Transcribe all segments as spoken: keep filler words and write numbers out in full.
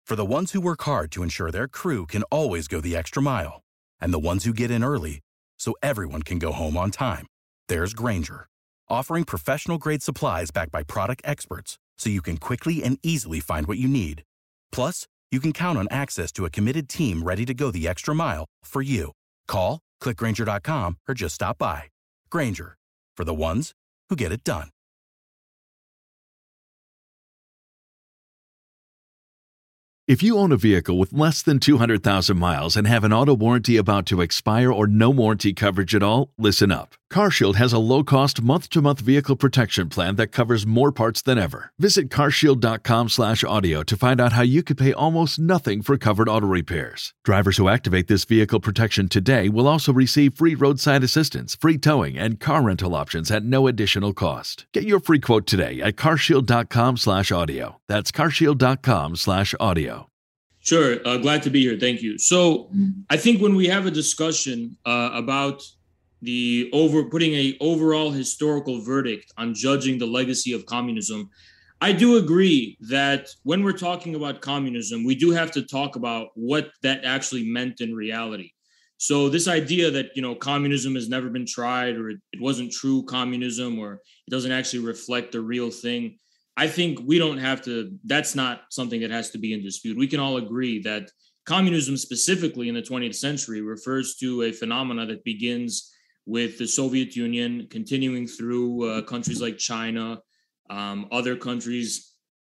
For the ones who work hard to ensure their crew can always go the extra mile, and the ones who get in early so everyone can go home on time, there's Grainger, offering professional-grade supplies backed by product experts so you can quickly and easily find what you need. Plus, you can count on access to a committed team ready to go the extra mile for you. Call, click Grainger dot com, or just stop by. Grainger, for the ones who get it done. If you own a vehicle with less than two hundred thousand miles and have an auto warranty about to expire or no warranty coverage at all, listen up. CarShield has a low-cost month-to-month vehicle protection plan that covers more parts than ever. Visit carshield.com slash audio to find out how you could pay almost nothing for covered auto repairs. Drivers who activate this vehicle protection today will also receive free roadside assistance, free towing, and car rental options at no additional cost. Get your free quote today at carshield.com slash audio. That's carshield.com slash audio. Sure. Uh, glad to be here. Thank you. So I think when we have a discussion uh, about the over putting a overall historical verdict on judging the legacy of communism, I do agree that when we're talking about communism, we do have to talk about what that actually meant in reality. So this idea that, you know, communism has never been tried, or it, it wasn't true communism, or it doesn't actually reflect the real thing, I think we don't have to, that's not something that has to be in dispute. We can all agree that communism specifically in the twentieth century refers to a phenomena that begins with the Soviet Union, continuing through uh, countries like China, um, other countries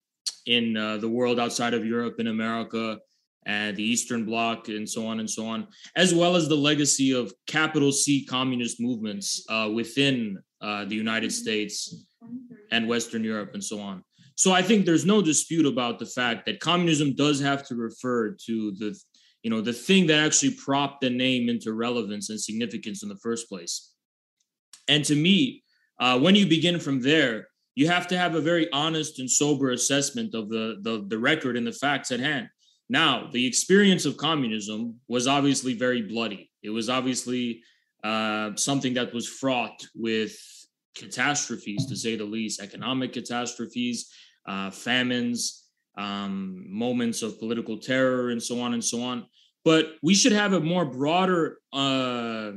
in uh, the world outside of Europe and America, and the Eastern Bloc, and so on and so on, as well as the legacy of capital C communist movements uh, within uh, the United States and Western Europe and so on. So I think there's no dispute about the fact that communism does have to refer to the you know, the thing that actually propped the name into relevance and significance in the first place. And to me, uh, when you begin from there, you have to have a very honest and sober assessment of the, the, the record and the facts at hand. Now, the experience of communism was obviously very bloody. It was obviously uh, something that was fraught with catastrophes, to say the least, economic catastrophes, uh, famines, um, moments of political terror, and so on and so on. But we should have a more broader uh,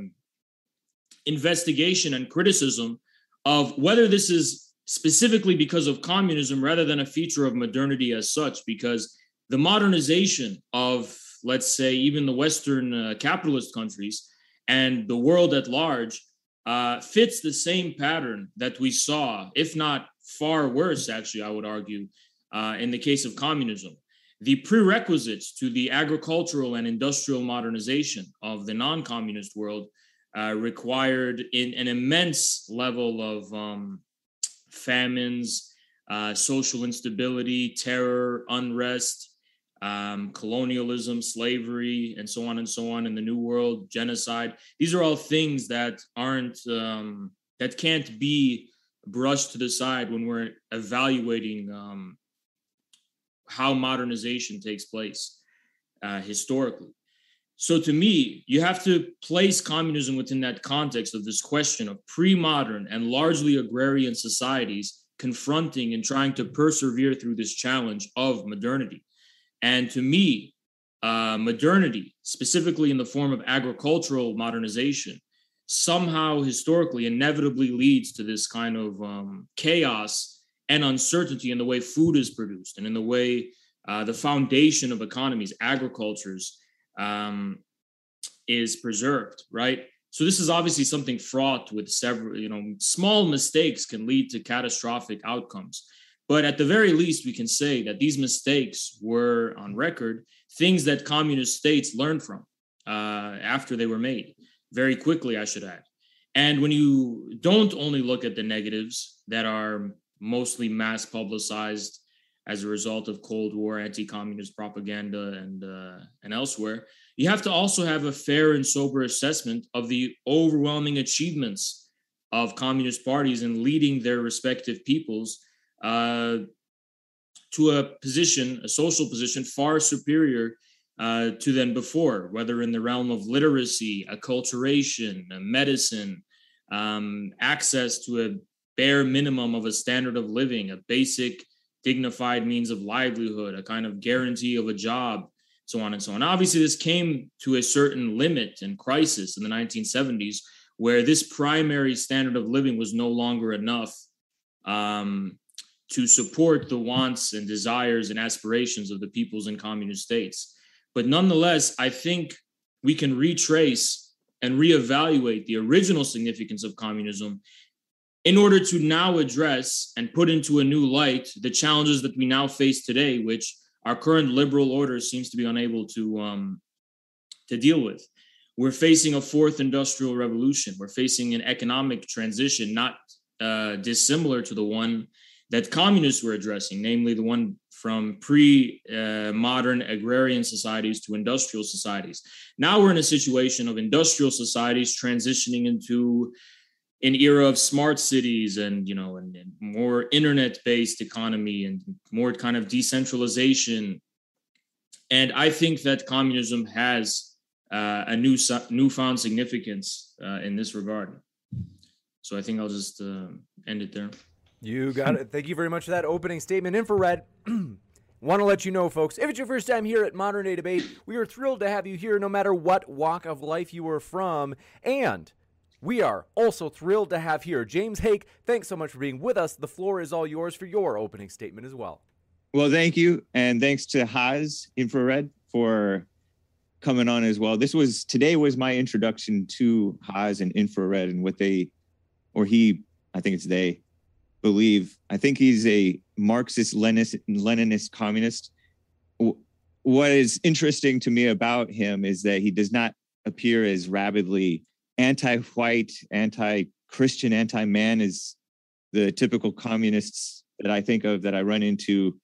investigation and criticism of whether this is specifically because of communism rather than a feature of modernity as such, because the modernization of, let's say, even the Western uh, capitalist countries and the world at large uh, fits the same pattern that we saw, if not far worse, actually, I would argue, Uh, in the case of communism. The prerequisites to the agricultural and industrial modernization of the non-communist world uh, required in an immense level of um, famines, uh, social instability, terror, unrest, um, colonialism, slavery, and so on and so on in the New World, genocide. These are all things that aren't, um, that can't be brushed to the side when we're evaluating um, how modernization takes place uh, historically. So to me, you have to place communism within that context of this question of pre-modern and largely agrarian societies confronting and trying to persevere through this challenge of modernity. And to me, uh, modernity, specifically in the form of agricultural modernization, somehow historically inevitably leads to this kind of um, chaos and uncertainty in the way food is produced and in the way uh, the foundation of economies, agricultures, um, is preserved, right? So this is obviously something fraught with several, you know, small mistakes can lead to catastrophic outcomes. But at the very least, we can say that these mistakes were on record, things that communist states learned from uh, after they were made, very quickly, I should add. And when you don't only look at the negatives that are mostly mass publicized as a result of Cold War anti-communist propaganda and uh, and elsewhere, you have to also have a fair and sober assessment of the overwhelming achievements of communist parties in leading their respective peoples uh, to a position, a social position far superior uh, to than before, whether in the realm of literacy, acculturation, medicine, um, access to a bare minimum of a standard of living, a basic dignified means of livelihood, a kind of guarantee of a job, so on and so on. Obviously, this came to a certain limit and crisis in the nineteen seventies, where this primary standard of living was no longer enough um, to support the wants and desires and aspirations of the peoples in communist states. But nonetheless, I think we can retrace and reevaluate the original significance of communism in order to now address and put into a new light the challenges that we now face today, which our current liberal order seems to be unable to, um, to deal with. We're facing a fourth industrial revolution. We're facing an economic transition not uh, dissimilar to the one that communists were addressing, namely the one from pre-modern uh, agrarian societies to industrial societies. Now we're in a situation of industrial societies transitioning into an era of smart cities and, you know, and, and more internet-based economy and more kind of decentralization. And I think that communism has uh, a new newfound significance uh, in this regard. So I think I'll just uh, end it there. You got it. Thank you very much for that opening statement. Infrared, want to let you know, folks, if it's your first time here at Modern Day Debate, we are thrilled to have you here no matter what walk of life you are from. And we are also thrilled to have here James Hake. Thanks so much for being with us. The floor is all yours for your opening statement as well. Well, thank you. And thanks to Haas Infrared for coming on as well. This was, today was my introduction to Haas and Infrared and what they, or he, I think it's they, believe. I think he's a Marxist Leninist, Leninist communist. What is interesting to me about him is that he does not appear as rabidly anti-white, anti-Christian, anti-man as the typical communists that I think of, that I run into,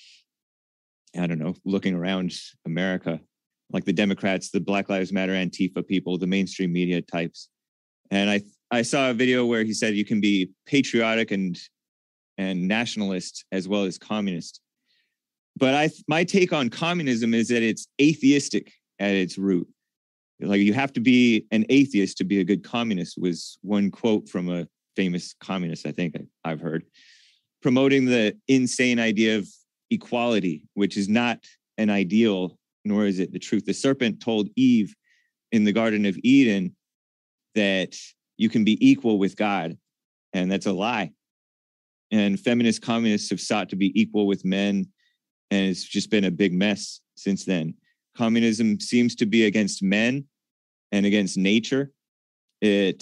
I don't know, looking around America, like the Democrats, the Black Lives Matter, Antifa people, the mainstream media types. And I I saw a video where he said you can be patriotic and and nationalist as well as communist. But I my take on communism is that it's atheistic at its root. Like, you have to be an atheist to be a good communist, was one quote from a famous communist, I think I've heard, promoting the insane idea of equality, which is not an ideal, nor is it the truth. The serpent told Eve in the Garden of Eden that you can be equal with God, and that's a lie. And feminist communists have sought to be equal with men, and it's just been a big mess since then. Communism seems to be against men and against nature. It,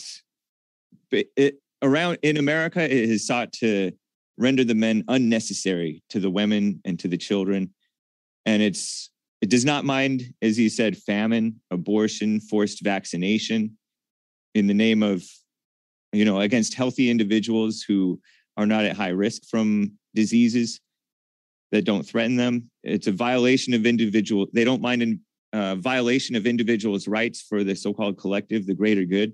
it around in America, it has sought to render the men unnecessary to the women and to the children. And it's it does not mind, as he said, famine, abortion, forced vaccination in the name of, you know, against healthy individuals who are not at high risk from diseases that don't threaten them. It's a violation of individual. They don't mind a uh, violation of individuals' rights for the so-called collective, the greater good.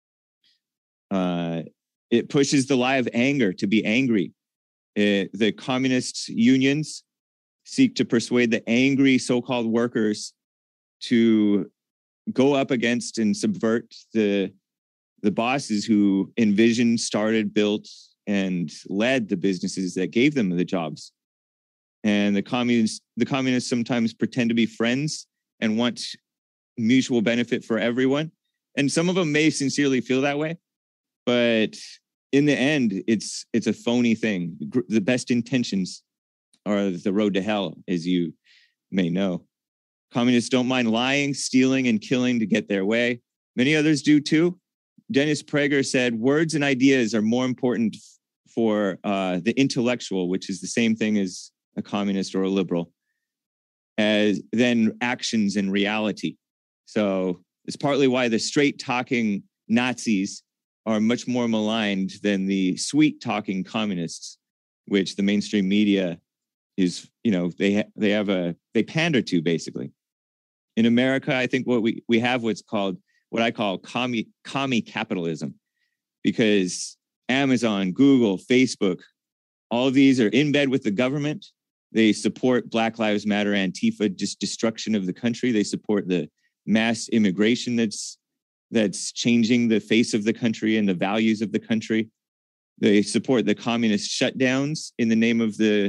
Uh, it pushes the lie of anger to be angry. It, the communist unions seek to persuade the angry so-called workers to go up against and subvert the the bosses who envisioned, started, built, and led the businesses that gave them the jobs. And the communists, the communists sometimes pretend to be friends and want mutual benefit for everyone. And some of them may sincerely feel that way, but in the end, it's it's a phony thing. The best intentions are the road to hell, as you may know. Communists don't mind lying, stealing, and killing to get their way. Many others do too. Dennis Prager said, words and ideas are more important for uh, the intellectual, which is the same thing as a communist or a liberal, as than actions and reality. So it's partly why the straight talking Nazis are much more maligned than the sweet talking communists, which the mainstream media is, you know, they ha- they have a they pander to, basically. In America, I think what we we have what's called what I call commie commie capitalism, because Amazon, Google, Facebook, all of these are in bed with the government. They support Black Lives Matter, Antifa, just destruction of the country. They support the mass immigration that's that's changing the face of the country and the values of the country. They support the communist shutdowns in the name of the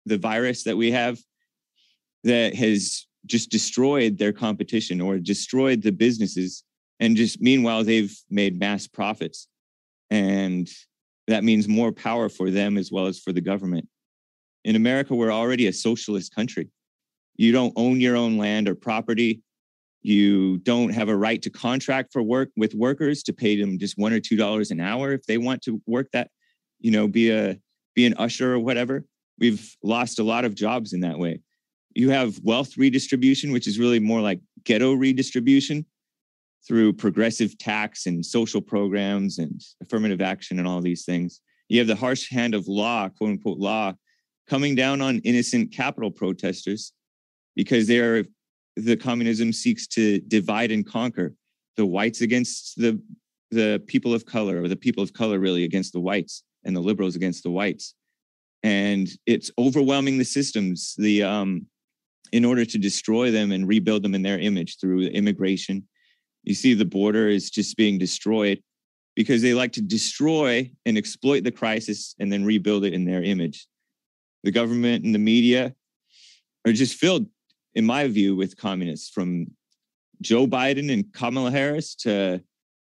the virus that we have that has just destroyed their competition or destroyed the businesses. And just meanwhile, they've made mass profits. And that means more power for them as well as for the government. In America, we're already a socialist country. You don't own your own land or property. You don't have a right to contract for work with workers to pay them just one or two dollars an hour if they want to work that, you know, be a be an usher or whatever. We've lost a lot of jobs in that way. You have wealth redistribution, which is really more like ghetto redistribution through progressive tax and social programs and affirmative action and all these things. You have the harsh hand of law, quote unquote law, coming down on innocent capital protesters because they are the communism seeks to divide and conquer the whites against the, the people of color, or the people of color really against the whites, and the liberals against the whites. And it's overwhelming the systems the um, in order to destroy them and rebuild them in their image through immigration. You see the border is just being destroyed because they like to destroy and exploit the crisis and then rebuild it in their image. The government and the media are just filled, in my view, with communists, from Joe Biden and Kamala Harris to,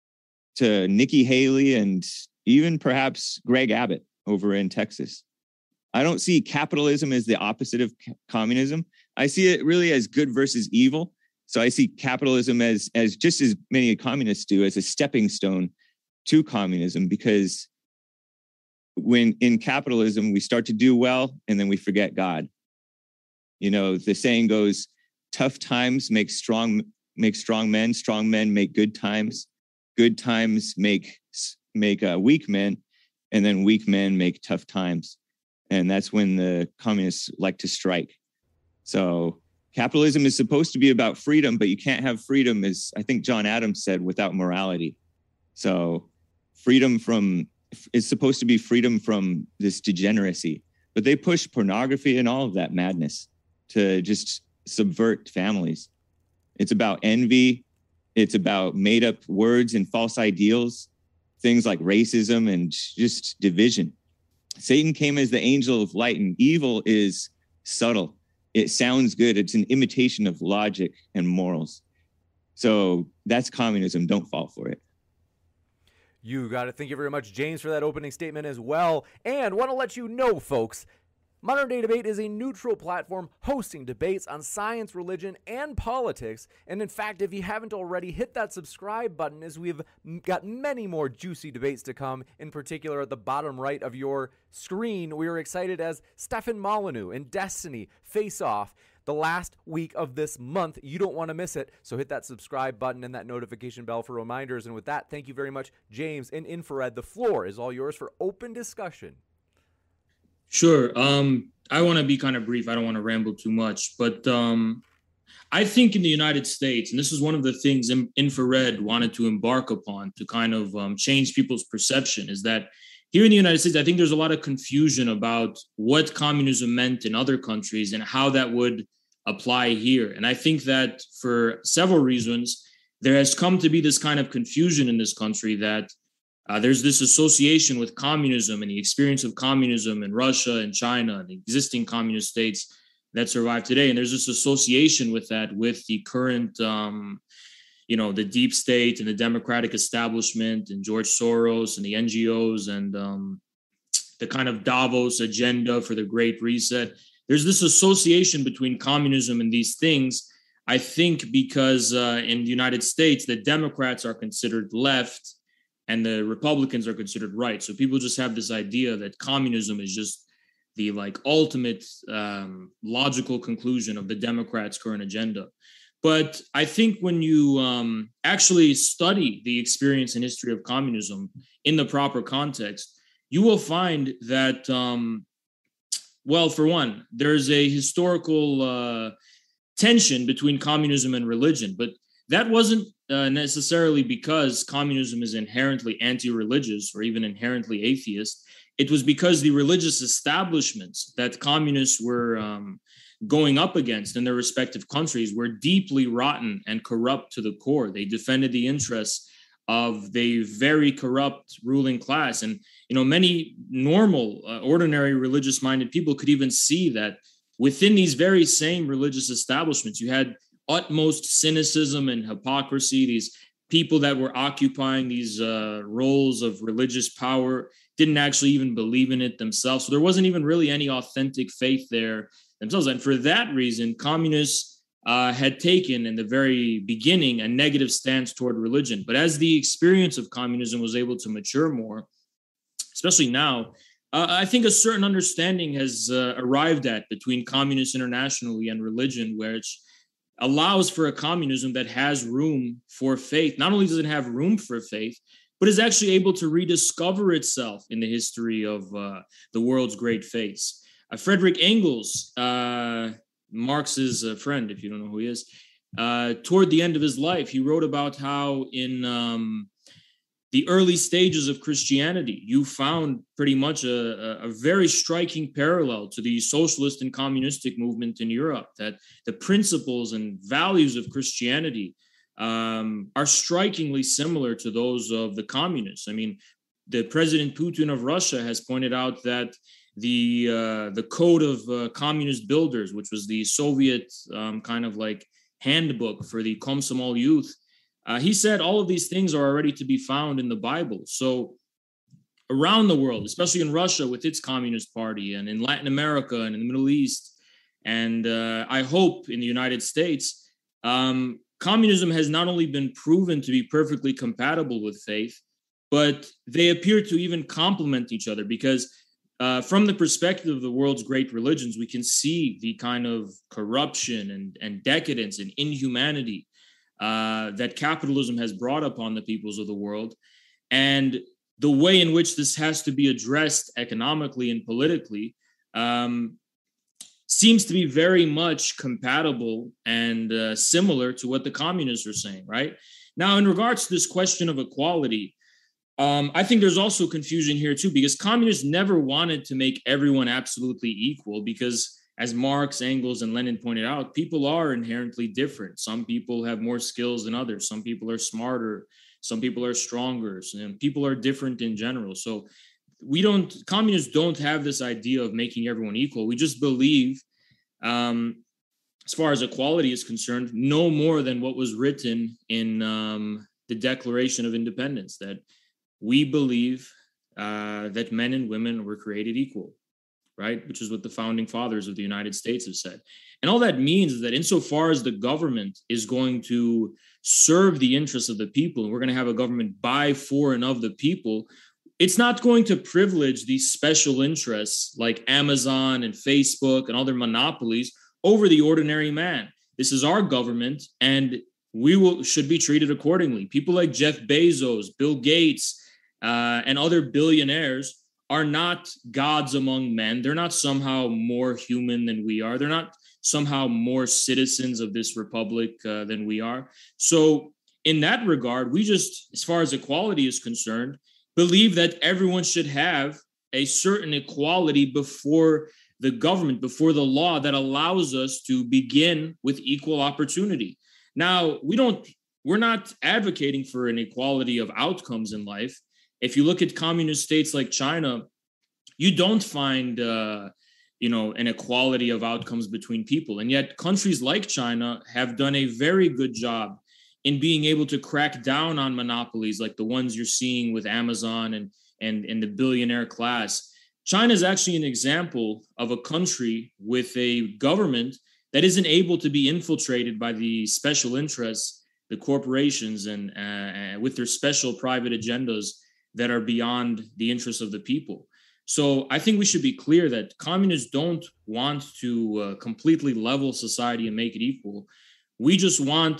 to Nikki Haley and even perhaps Greg Abbott over in Texas. I don't see capitalism as the opposite of communism. I see it really as good versus evil. So I see capitalism as, as just as many communists do, as a stepping stone to communism, because when in capitalism, we start to do well and then we forget God. You know, the saying goes, tough times make strong, make strong men, strong men make good times, good times make, make uh, weak men, and then weak men make tough times. And that's when the communists like to strike. So capitalism is supposed to be about freedom, but you can't have freedom, as I think John Adams said, without morality. So freedom from is supposed to be freedom from this degeneracy, but they push pornography and all of that madness to just subvert families. It's about envy. It's about made up words and false ideals, things like racism and just division. Satan came as the angel of light, and evil is subtle. It sounds good. It's an imitation of logic and morals. So that's communism. Don't fall for it. You got it. Thank you very much, James, for that opening statement as well. And want to let you know, folks, Modern Day Debate is a neutral platform hosting debates on science, religion, and politics. And in fact, if you haven't already, hit that subscribe button, as we've got many more juicy debates to come. In particular, at the bottom right of your screen, we are excited as Stefan Molyneux and Destiny face off the last week of this month. You don't want to miss it. So hit that subscribe button and that notification bell for reminders. And with that, thank you very much, James and Infrared. The floor is all yours for open discussion. Sure. Um, I want to be kind of brief. I don't want to ramble too much, but um, I think in the United States, and this is one of the things Infrared wanted to embark upon to kind of um, change people's perception, is that here in the United States, I think there's a lot of confusion about what communism meant in other countries and how that would apply here. And I think that for several reasons, there has come to be this kind of confusion in this country that Uh, there's this association with communism and the experience of communism in Russia and China and the existing communist states that survive today. And there's this association with that, with the current, um, you know, the deep state and the democratic establishment and George Soros and the N G Os and um, the kind of Davos agenda for the Great Reset. There's this association between communism and these things, I think, because uh, in the United States, the Democrats are considered left and the Republicans are considered right. So people just have this idea that communism is just the like ultimate um, logical conclusion of the Democrats' current agenda. But I think when you um, actually study the experience and history of communism in the proper context, you will find that, um, well, for one, there's a historical uh, tension between communism and religion, but that wasn't uh, necessarily because communism is inherently anti-religious or even inherently atheist. It was because the religious establishments that communists were um, going up against in their respective countries were deeply rotten and corrupt to the core. They defended the interests of the very corrupt ruling class. And you know, many normal, uh, ordinary religious-minded people could even see that within these very same religious establishments, you had utmost cynicism and hypocrisy. These people that were occupying these uh, roles of religious power didn't actually even believe in it themselves. So there wasn't even really any authentic faith there themselves. And for that reason, communists uh, had taken in the very beginning a negative stance toward religion. But as the experience of communism was able to mature more, especially now, uh, I think a certain understanding has uh, arrived at between communists internationally and religion, which allows for a communism that has room for faith. Not only does it have room for faith, but is actually able to rediscover itself in the history of uh, the world's great faiths. Uh, Frederick Engels, uh, Marx's uh, friend, if you don't know who he is, uh, toward the end of his life, he wrote about how in um, the early stages of Christianity, you found pretty much a, a very striking parallel to the socialist and communistic movement in Europe, that the principles and values of Christianity um, are strikingly similar to those of the communists. I mean, the President Putin of Russia has pointed out that the uh, the Code of uh, Communist Builders, which was the Soviet um, kind of like handbook for the Komsomol youth, Uh, he said all of these things are already to be found in the Bible. So around the world, especially in Russia with its Communist Party, and in Latin America and in the Middle East, and uh, I hope in the United States, um, communism has not only been proven to be perfectly compatible with faith, but they appear to even complement each other, because uh, from the perspective of the world's great religions, we can see the kind of corruption and, and decadence and inhumanity Uh, that capitalism has brought upon the peoples of the world, and the way in which this has to be addressed economically and politically um, seems to be very much compatible and uh, similar to what the communists are saying, right? Now, in regards to this question of equality, um, I think there's also confusion here too, because communists never wanted to make everyone absolutely equal, because as Marx, Engels, and Lenin pointed out, people are inherently different. Some people have more skills than others. Some people are smarter. Some people are stronger. And people are different in general. So we don't, communists don't have this idea of making everyone equal. We just believe, um, as far as equality is concerned, no more than what was written in um, the Declaration of Independence, that we believe uh, that men and women were created equal. Right, which is what the founding fathers of the United States have said. And all that means is that insofar as the government is going to serve the interests of the people, and we're going to have a government by, for, and of the people, it's not going to privilege these special interests like Amazon and Facebook and other monopolies over the ordinary man. This is our government, and we will should be treated accordingly. People like Jeff Bezos, Bill Gates, uh, and other billionaires are not gods among men. They're not somehow more human than we are. They're not somehow more citizens of this republic uh, than we are. So in that regard, we just, as far as equality is concerned, believe that everyone should have a certain equality before the government, before the law, that allows us to begin with equal opportunity. Now, we don't, we're not advocating for an equality of outcomes in life. If you look at communist states like China, you don't find, uh, you know, an equality of outcomes between people. And yet countries like China have done a very good job in being able to crack down on monopolies like the ones you're seeing with Amazon and, and, and the billionaire class. China is actually an example of a country with a government that isn't able to be infiltrated by the special interests, the corporations, and uh, with their special private agendas that are beyond the interests of the people. So I think we should be clear that communists don't want to uh, completely level society and make it equal. We just want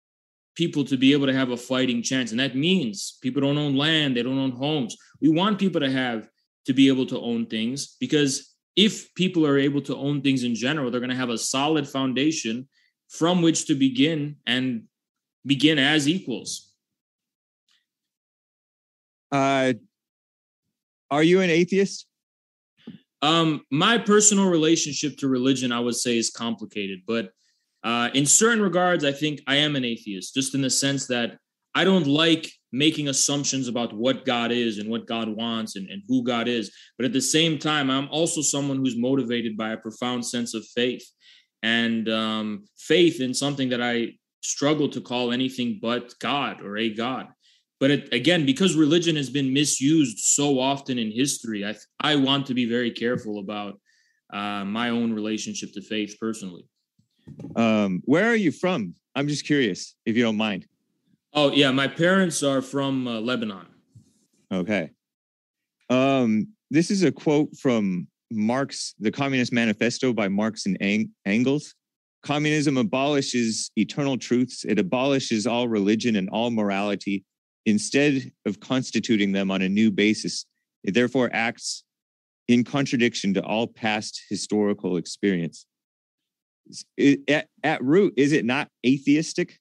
people to be able to have a fighting chance. And that means people don't own land, they don't own homes. We want people to have to be able to own things, because if people are able to own things in general, they're going to have a solid foundation from which to begin and begin as equals. Uh, are you an atheist? Um, my personal relationship to religion, I would say, is complicated, but uh, in certain regards, I think I am an atheist, just in the sense that I don't like making assumptions about what God is and what God wants and, and who God is. But at the same time, I'm also someone who's motivated by a profound sense of faith and um, faith in something that I struggle to call anything but God or a God. But it, again, because religion has been misused so often in history, I, I want to be very careful about uh, my own relationship to faith personally. Um, where are you from? I'm just curious, if you don't mind. Oh, yeah. My parents are from uh, Lebanon. Okay. Um, this is a quote from Marx, The Communist Manifesto by Marx and Eng- Engels. Communism abolishes eternal truths. It abolishes all religion and all morality. Instead of constituting them on a new basis, it therefore acts in contradiction to all past historical experience. It, at, at root, is it not atheistic?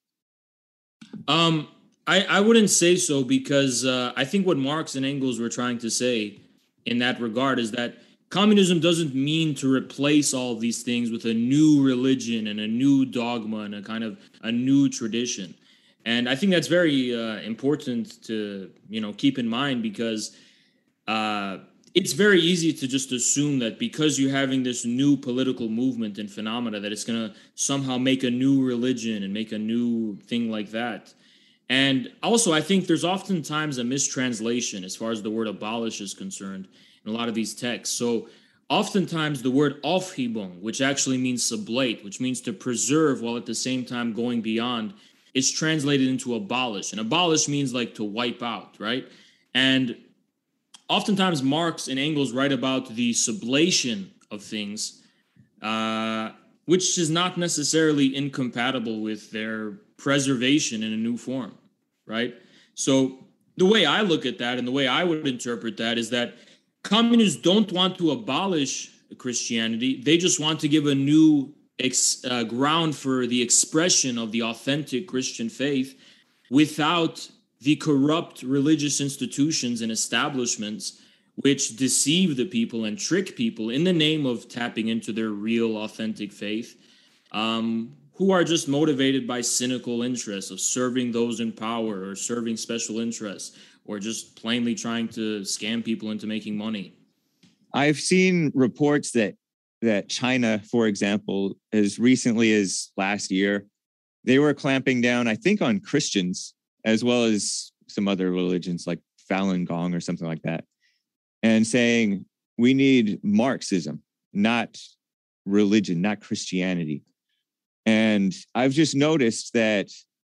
Um, I, I wouldn't say so because uh, I think what Marx and Engels were trying to say in that regard is that communism doesn't mean to replace all of these things with a new religion and a new dogma and a kind of a new tradition. And I think that's very uh, important to, you know, keep in mind because uh, it's very easy to just assume that because you're having this new political movement and phenomena that it's going to somehow make a new religion and make a new thing like that. And also, I think there's oftentimes a mistranslation as far as the word abolish is concerned in a lot of these texts. So oftentimes the word Aufhebung, which actually means sublate, which means to preserve while at the same time going beyond, is translated into abolish. And abolish means like to wipe out, right? And oftentimes Marx and Engels write about the sublation of things, uh, which is not necessarily incompatible with their preservation in a new form, right? So the way I look at that and the way I would interpret that is that communists don't want to abolish Christianity. They just want to give a new ex, uh, ground for the expression of the authentic Christian faith without the corrupt religious institutions and establishments which deceive the people and trick people in the name of tapping into their real authentic faith, um, who are just motivated by cynical interests of serving those in power or serving special interests or just plainly trying to scam people into making money. I've seen reports that that China, for example, as recently as last year, they were clamping down, I think, on Christians as well as some other religions like Falun Gong or something like that, and saying we need Marxism, not religion, not Christianity. And I've just noticed that,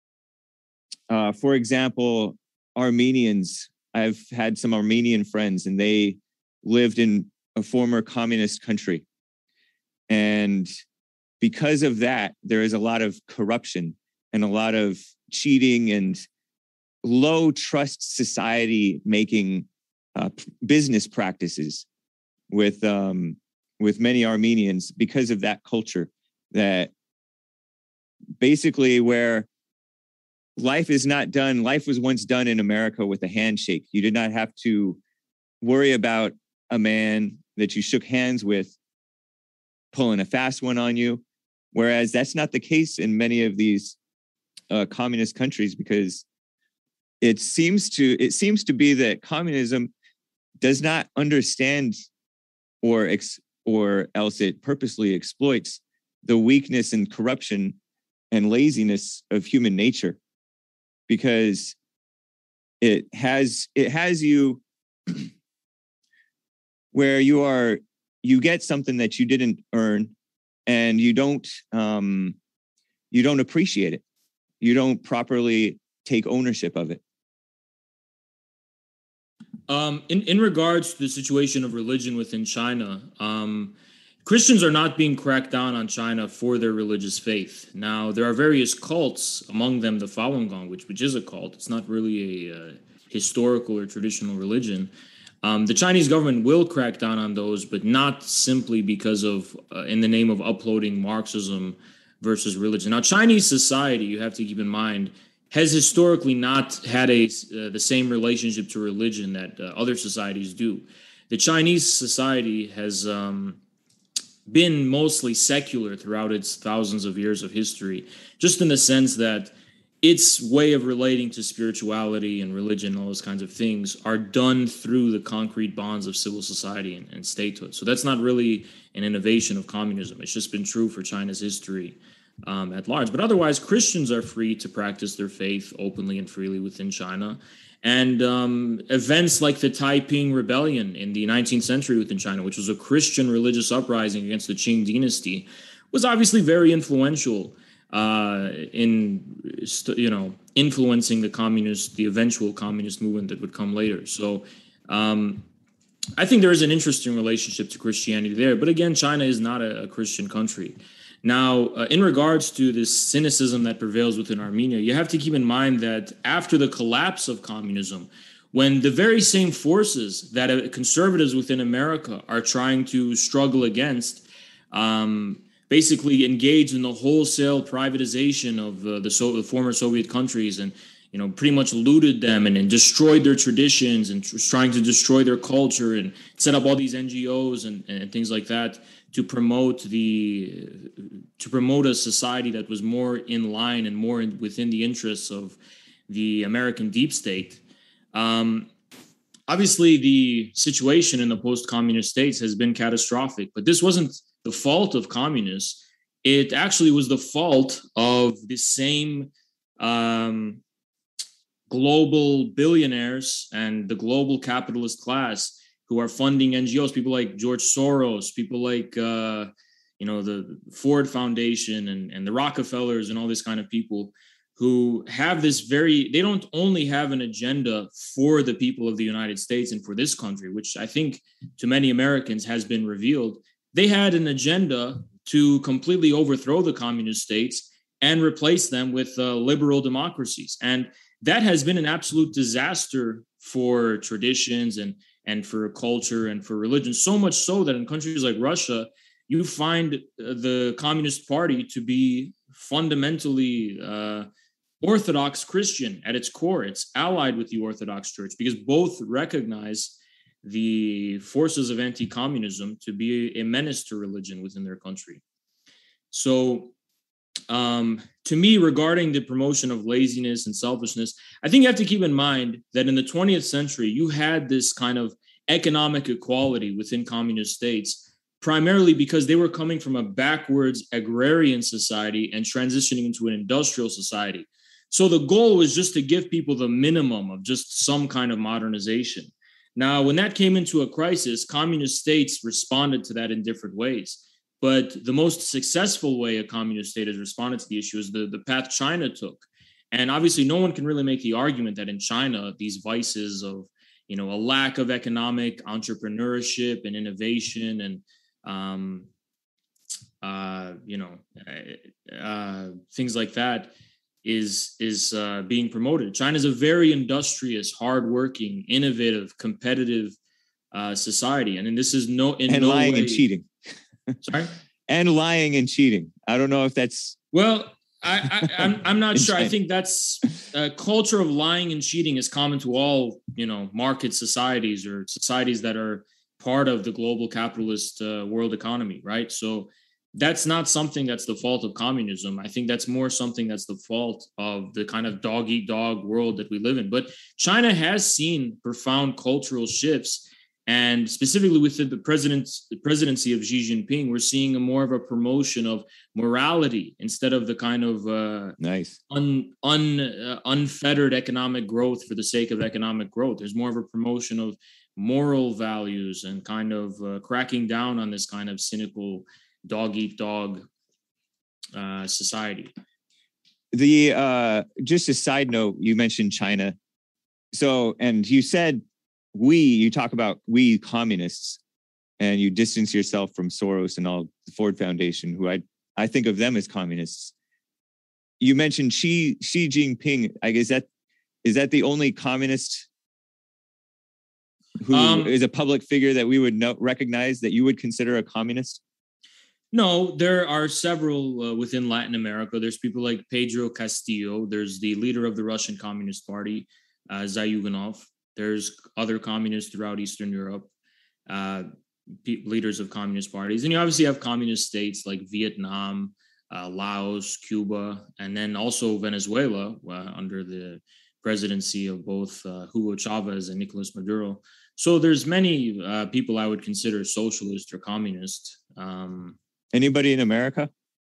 uh, for example, Armenians, I've had some Armenian friends and they lived in a former communist country. And because of that, there is a lot of corruption and a lot of cheating and low trust society making uh, business practices with um, with many Armenians because of that culture that basically where life is not done. Life was once done in America with a handshake. You did not have to worry about a man that you shook hands with pulling a fast one on you. Whereas that's not the case in many of these uh, communist countries, because it seems to it seems to be that communism does not understand, or ex, or else it purposely exploits the weakness and corruption and laziness of human nature, because it has it has you where you are you get something that you didn't earn, and you don't um, you don't appreciate it. You don't properly take ownership of it. Um, in, in regards to the situation of religion within China, um, Christians are not being cracked down on China for their religious faith. Now, there are various cults, among them the Falun Gong, which, which is a cult. It's not really a uh, historical or traditional religion. Um, the Chinese government will crack down on those, but not simply because of, uh, in the name of uploading Marxism versus religion. Now, Chinese society, you have to keep in mind, has historically not had a uh, the same relationship to religion that uh, other societies do. The Chinese society has um, been mostly secular throughout its thousands of years of history, just in the sense that its way of relating to spirituality and religion, all those kinds of things, are done through the concrete bonds of civil society and, and statehood. So that's not really an innovation of communism. It's just been true for China's history um, at large. But otherwise, Christians are free to practice their faith openly and freely within China. And um, events like the Taiping Rebellion in the nineteenth century within China, which was a Christian religious uprising against the Qing dynasty, was obviously very influential uh, in, you know, influencing the communist, the eventual communist movement that would come later. So um, I think there is an interesting relationship to Christianity there. But again, China is not a, a Christian country. Now, uh, in regards to this cynicism that prevails within Armenia, you have to keep in mind that after the collapse of communism, when the very same forces that uh, conservatives within America are trying to struggle against, um, basically engaged in the wholesale privatization of uh, the, so- the former Soviet countries, and you know pretty much looted them and, and destroyed their traditions and tr- trying to destroy their culture and set up all these N G Os and, and things like that to promote the to promote a society that was more in line and more in, within the interests of the American deep state. Um, obviously, the situation in the post-communist states has been catastrophic, but this wasn't the fault of communists. It actually was the fault of the same um, global billionaires and the global capitalist class who are funding N G Os, people like George Soros, people like, uh, you know, the Ford Foundation and, and the Rockefellers and all this kind of people who have this very, they don't only have an agenda for the people of the United States and for this country, which I think to many Americans has been revealed. They had an agenda to completely overthrow the communist states and replace them with uh, liberal democracies. And that has been an absolute disaster for traditions and, and for culture and for religion, so much so that in countries like Russia, you find the Communist Party to be fundamentally uh, Orthodox Christian at its core. It's allied with the Orthodox Church because both recognize the forces of anti-communism to be a menace to religion within their country. So um, to me, regarding the promotion of laziness and selfishness, I think you have to keep in mind that in the twentieth century, you had this kind of economic equality within communist states, primarily because they were coming from a backwards agrarian society and transitioning into an industrial society. So the goal was just to give people the minimum of just some kind of modernization. Now, when that came into a crisis, communist states responded to that in different ways. But the most successful way a communist state has responded to the issue is the, the path China took. And obviously, no one can really make the argument that in China, these vices of, you know, a lack of economic entrepreneurship and innovation and, um, uh, you know, uh, things like that is is uh, being promoted. China's a very industrious, hardworking, innovative, competitive uh, society, and, and this is no in and no lying way, and cheating. Sorry, and lying and cheating. I don't know if that's well. I, I I'm I'm not sure. China. I think that's a culture of lying and cheating is common to all, you know, market societies or societies that are part of the global capitalist uh, world economy, right? So that's not something that's the fault of communism. I think that's more something that's the fault of the kind of dog eat dog world that we live in. But China has seen profound cultural shifts. And specifically within the president's the presidency of Xi Jinping, we're seeing a more of a promotion of morality instead of the kind of uh, nice un, un, uh, unfettered economic growth for the sake of economic growth. There's more of a promotion of moral values and kind of uh, cracking down on this kind of cynical dog eat dog uh, society. The uh, just a side note, you mentioned China. So, and you said we, you talk about we communists, and you distance yourself from Soros and all the Ford Foundation, who I I think of them as communists. You mentioned Xi Xi Jinping. I guess that is that the only communist who um, is a public figure that we would know, recognize that you would consider a communist? No, there are several uh, within Latin America. There's people like Pedro Castillo. There's the leader of the Russian Communist Party, uh, Zyuganov. There's other communists throughout Eastern Europe, uh, pe- leaders of communist parties. And you obviously have communist states like Vietnam, uh, Laos, Cuba, and then also Venezuela uh, under the presidency of both uh, Hugo Chavez and Nicolas Maduro. So there's many uh, people I would consider socialist or communist. Um, Anybody in America?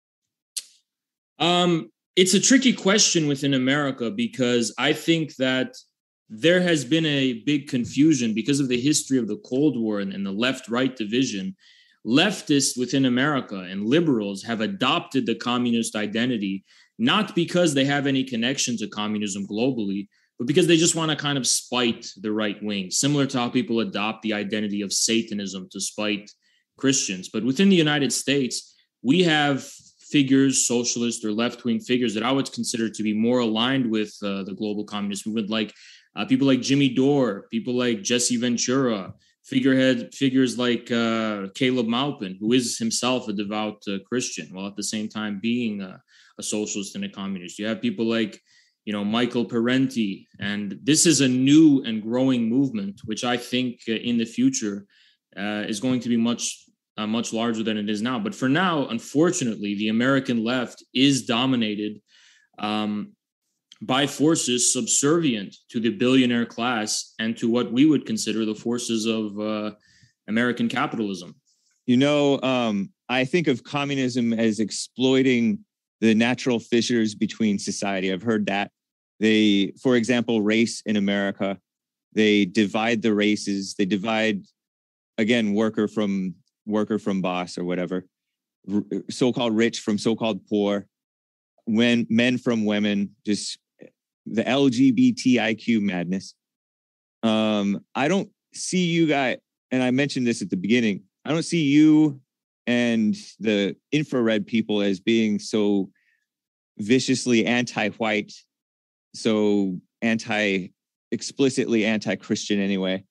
Um, it's a tricky question within America because I think that there has been a big confusion because of the history of the Cold War and, and the left-right division. Leftists within America and liberals have adopted the communist identity, not because they have any connection to communism globally, but because they just want to kind of spite the right wing, similar to how people adopt the identity of Satanism to spite Christians. But within the United States, we have figures, socialist or left-wing figures that I would consider to be more aligned with uh, the global communist movement, like uh, people like Jimmy Dore, people like Jesse Ventura, figurehead figures like uh, Caleb Maupin, who is himself a devout uh, Christian, while at the same time being a, a socialist and a communist. You have people like, you know, Michael Parenti, and this is a new and growing movement, which I think uh, in the future uh, is going to be much Uh, much larger than it is now. But for now, unfortunately, the American left is dominated um, by forces subservient to the billionaire class and to what we would consider the forces of uh, American capitalism. You know, um, I think of communism as exploiting the natural fissures between society. I've heard that. They, for example, race in America, they divide the races. They divide, again, worker from worker from boss or whatever, so-called rich from so-called poor, when men from women, just the L G B T I Q madness. Um, I don't see you guys, and I mentioned this at the beginning, I don't see you and the infrared people as being so viciously anti-white, so anti, explicitly anti-Christian anyway.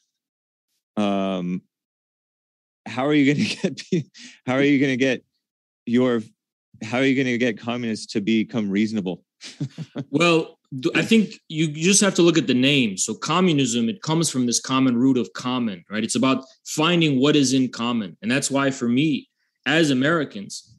Um, How are you going to get? How are you going to get your? How are you going to get communists to become reasonable? Well, I think you just have to look at the name. So communism, it comes from this common root of common, right? It's about finding what is in common, and that's why for me, as Americans,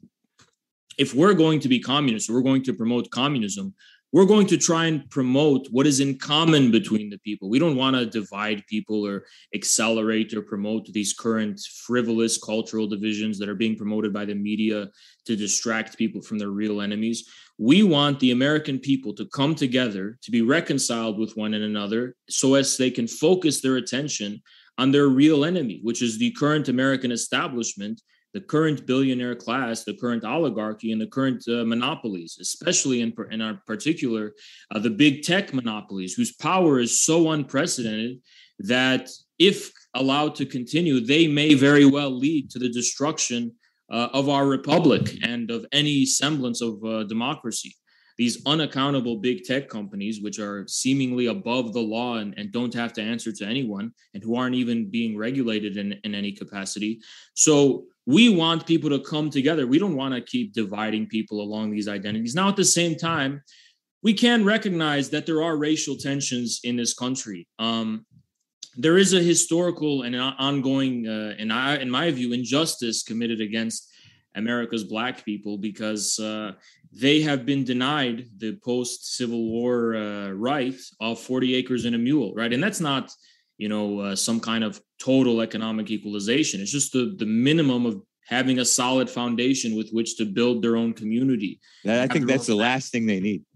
if we're going to be communists, we're going to promote communism. We're going to try and promote what is in common between the people. We don't want to divide people or accelerate or promote these current frivolous cultural divisions that are being promoted by the media to distract people from their real enemies. We want the American people to come together, to be reconciled with one another so as they can focus their attention on their real enemy, which is the current American establishment, the current billionaire class, the current oligarchy, and the current uh, monopolies, especially in, in our particular, uh, the big tech monopolies, whose power is so unprecedented that if allowed to continue, they may very well lead to the destruction uh, of our republic and of any semblance of uh, democracy. These unaccountable big tech companies, which are seemingly above the law and, and don't have to answer to anyone, and who aren't even being regulated in, in any capacity. So we want people to come together. We don't want to keep dividing people along these identities. Now, at the same time, we can recognize that there are racial tensions in this country. Um, there is a historical and ongoing, uh, in, I, in my view, injustice committed against America's Black people because uh, they have been denied the post-Civil War uh, right of forty acres and a mule, right? And that's not, you know, uh, some kind of total economic equalization. It's just the, the minimum of having a solid foundation with which to build their own community. I think that's the last thing they need.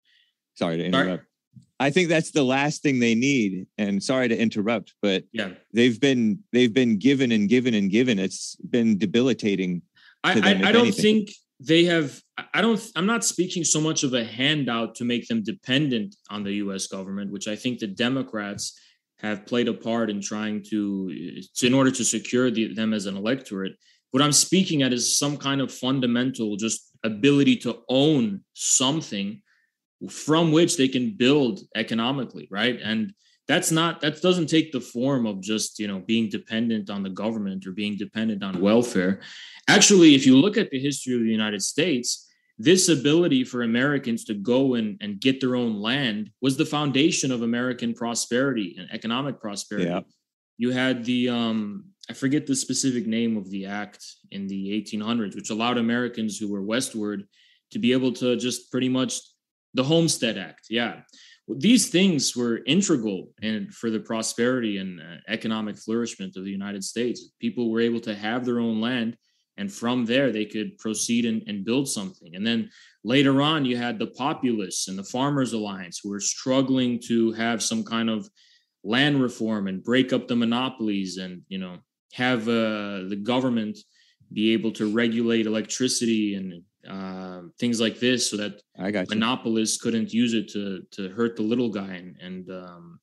Sorry to interrupt. Sorry? I think that's the last thing they need. And sorry to interrupt, but yeah, they've been they've been given and given and given. It's been debilitating. I, them, I, I don't think they have. I don't. I'm not speaking so much of a handout to make them dependent on the U S government, which I think the Democrats have played a part in trying to, in order to secure the, them as an electorate. What I'm speaking at is some kind of fundamental just ability to own something from which they can build economically, right? And that's not, that doesn't take the form of just, you know, being dependent on the government or being dependent on welfare. Actually, if you look at the history of the United States, this ability for Americans to go and, and get their own land was the foundation of American prosperity and economic prosperity. Yeah. You had the um, I forget the specific name of the act in the eighteen hundreds, which allowed Americans who were westward to be able to just pretty much the Homestead Act. Yeah. Well, these things were integral in for the prosperity and uh, economic flourishment of the United States. People were able to have their own land, and from there they could proceed and, and build something. And then later on, you had the Populists and the Farmers Alliance who were struggling to have some kind of land reform and break up the monopolies and, you know, have uh, the government be able to regulate electricity and uh, things like this so that I got you. monopolists couldn't use it to to hurt the little guy and, and um,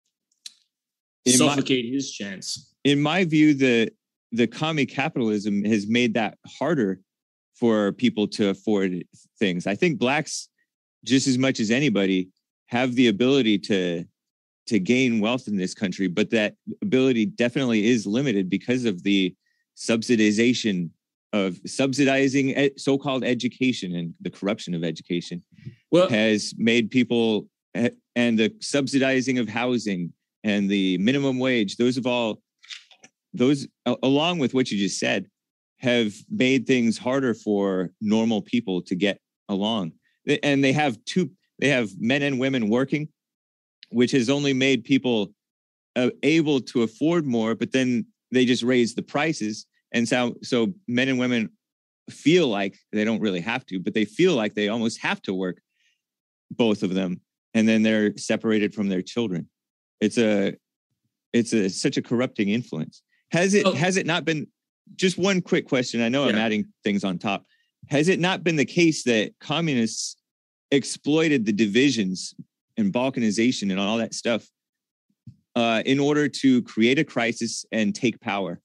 suffocate my, his chance. In my view, the the commie capitalism has made that harder for people to afford things. I think blacks, just as much as anybody, have the ability to to gain wealth in this country, but that ability definitely is limited because of the subsidization of subsidizing ed, so-called education and the corruption of education well, has made people, and the subsidizing of housing and the minimum wage, those have all, those along with what you just said, have made things harder for normal people to get along. And they have two, they have men and women working, which has only made people uh, able to afford more, but then they just raise the prices. And so, so men and women feel like they don't really have to, but they feel like they almost have to work, both of them. And then they're separated from their children. It's a, it's a, such a corrupting influence. Has it, oh. has it not been, just one quick question. I know yeah. I'm adding things on top. Has it not been the case that communists exploited the divisions and balkanization and all that stuff uh, in order to create a crisis and take power?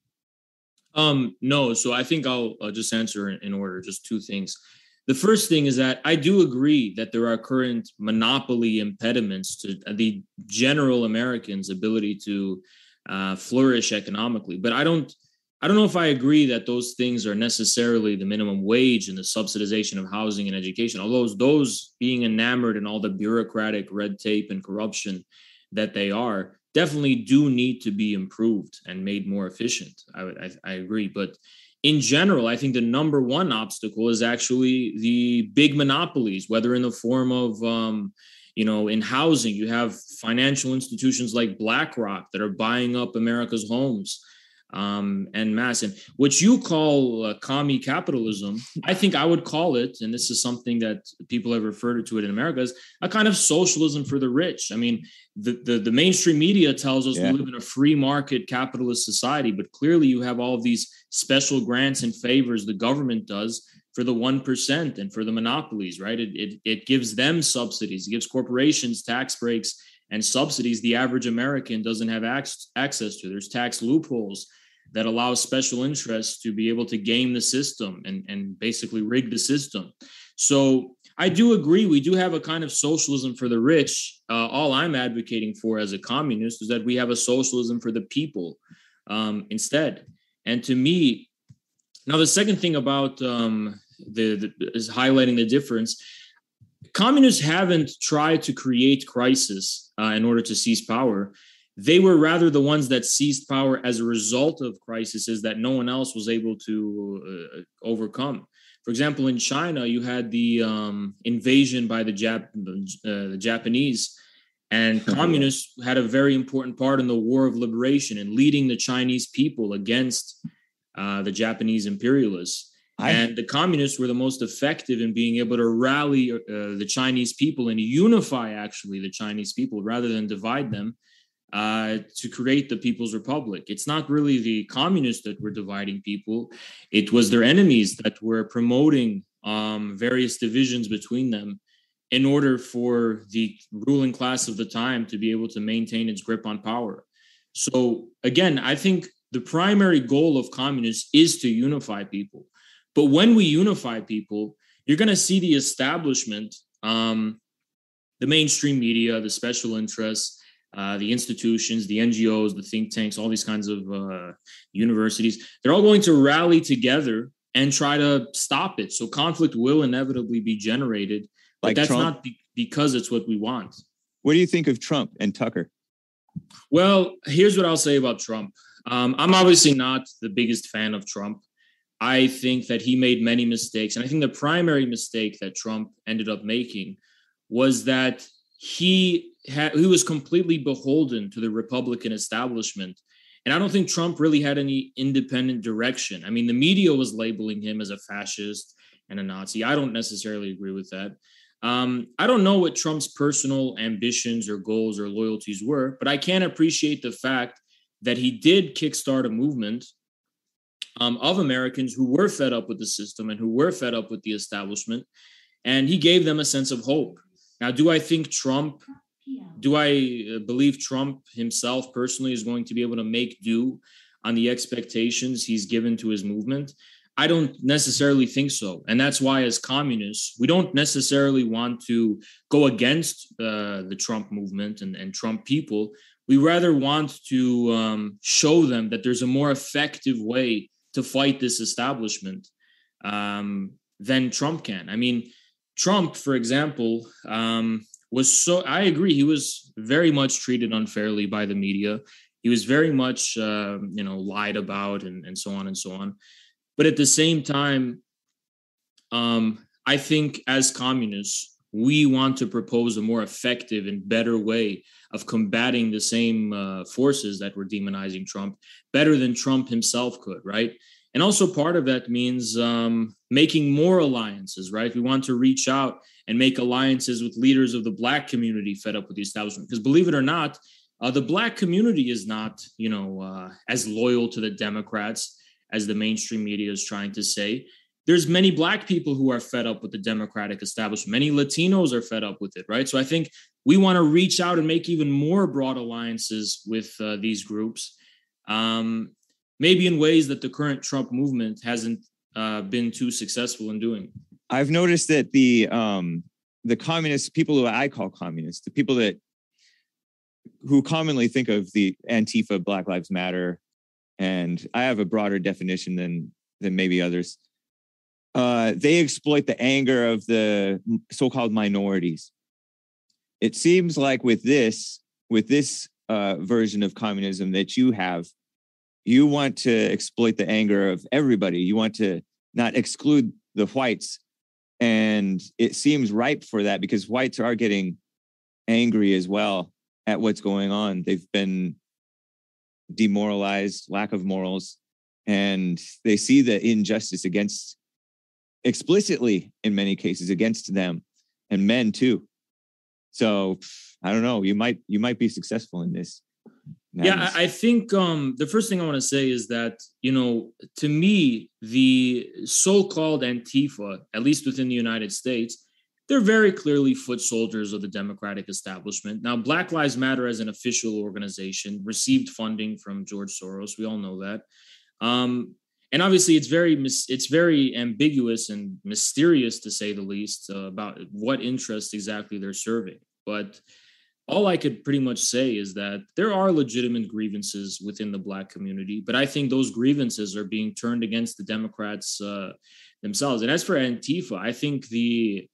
Um, no. So I think I'll, I'll just answer in, in order, just two things. The first thing is that I do agree that there are current monopoly impediments to the general Americans' ability to uh, flourish economically. But I don't, I don't know if I agree that those things are necessarily the minimum wage and the subsidization of housing and education, although those being enamored in all the bureaucratic red tape and corruption that they are definitely do need to be improved and made more efficient. I, I, I agree. But in general, I think the number one obstacle is actually the big monopolies, whether in the form of, um, you know, in housing, you have financial institutions like BlackRock that are buying up America's homes. Um, en masse. And what you call uh, commie capitalism, I think I would call it, and this is something that people have referred to it in America, as a kind of socialism for the rich. I mean, the, the, the mainstream media tells us yeah. we live in a free market capitalist society, but clearly you have all of these special grants and favors the government does for the one percent and for the monopolies, right? It, it, it gives them subsidies, it gives corporations tax breaks and subsidies the average American doesn't have ac- access to. There's tax loopholes that allows special interests to be able to game the system and, and basically rig the system. So I do agree, we do have a kind of socialism for the rich. Uh, all I'm advocating for as a communist is that we have a socialism for the people um, instead. And to me, now the second thing about um, the, the is highlighting the difference. Communists haven't tried to create crisis uh, in order to seize power. They were rather the ones that seized power as a result of crises that no one else was able to uh, overcome. For example, in China, you had the um, invasion by the, Jap- uh, the Japanese, and communists had a very important part in the War of Liberation and leading the Chinese people against uh, the Japanese imperialists. I... And the communists were the most effective in being able to rally uh, the Chinese people and unify, actually, the Chinese people rather than divide them. Uh, to create the People's Republic. It's not really the communists that were dividing people. It was their enemies that were promoting um, various divisions between them in order for the ruling class of the time to be able to maintain its grip on power. So again, I think the primary goal of communists is to unify people. But when we unify people, you're going to see the establishment, um, the mainstream media, the special interests, Uh, the institutions, the N G Os, the think tanks, all these kinds of uh, universities, they're all going to rally together and try to stop it. So conflict will inevitably be generated, but like that's Trump. not be- because it's what we want. What do you think of Trump and Tucker? Well, here's what I'll say about Trump. Um, I'm obviously not the biggest fan of Trump. I think that he made many mistakes. And I think the primary mistake that Trump ended up making was that he had, he was completely beholden to the Republican establishment. And I don't think Trump really had any independent direction. I mean, the media was labeling him as a fascist and a Nazi. I don't necessarily agree with that. Um, I don't know what Trump's personal ambitions or goals or loyalties were, but I can appreciate the fact that he did kickstart a movement um, of Americans who were fed up with the system and who were fed up with the establishment. And he gave them a sense of hope. Now, do I think Trump, do I believe Trump himself personally is going to be able to make do on the expectations he's given to his movement? I don't necessarily think so. And that's why, as communists, we don't necessarily want to go against uh, the Trump movement and, and Trump people. We rather want to um, show them that there's a more effective way to fight this establishment um, than Trump can. I mean, Trump, for example, um, was so, I agree, he was very much treated unfairly by the media. He was very much, uh, you know, lied about and, and so on and so on. But at the same time, um, I think as communists, we want to propose a more effective and better way of combating the same uh, forces that were demonizing Trump better than Trump himself could, right? And also part of that means um, making more alliances, right? We want to reach out and make alliances with leaders of the Black community fed up with the establishment. Because believe it or not, uh, the Black community is not, you know, uh, as loyal to the Democrats as the mainstream media is trying to say. There's many Black people who are fed up with the Democratic establishment. Many Latinos are fed up with it, right? So I think we want to reach out and make even more broad alliances with uh, these groups, um, maybe in ways that the current Trump movement hasn't uh, been too successful in doing. I've noticed that the um, the communist people who I call communists, the people that who commonly think of the Antifa, Black Lives Matter, and I have a broader definition than than maybe others. Uh, they exploit the anger of the so-called minorities. It seems like with this, with this uh, version of communism that you have, you want to exploit the anger of everybody. You want to not exclude the whites. And it seems ripe for that because whites are getting angry as well at what's going on. They've been demoralized, lack of morals, and they see the injustice against, explicitly in many cases, against them and men too. So I don't know, you might you might be successful in this. Yeah, I think um, the first thing I want to say is that, you know, to me, the so-called Antifa, at least within the United States, they're very clearly foot soldiers of the Democratic establishment. Now, Black Lives Matter as an official organization received funding from George Soros. We all know that. Um, and obviously, it's very mis- it's very ambiguous and mysterious, to say the least, uh, about what interest exactly they're serving. But all I could pretty much say is that there are legitimate grievances within the Black community, but I think those grievances are being turned against the Democrats uh, themselves. And as for Antifa, I think the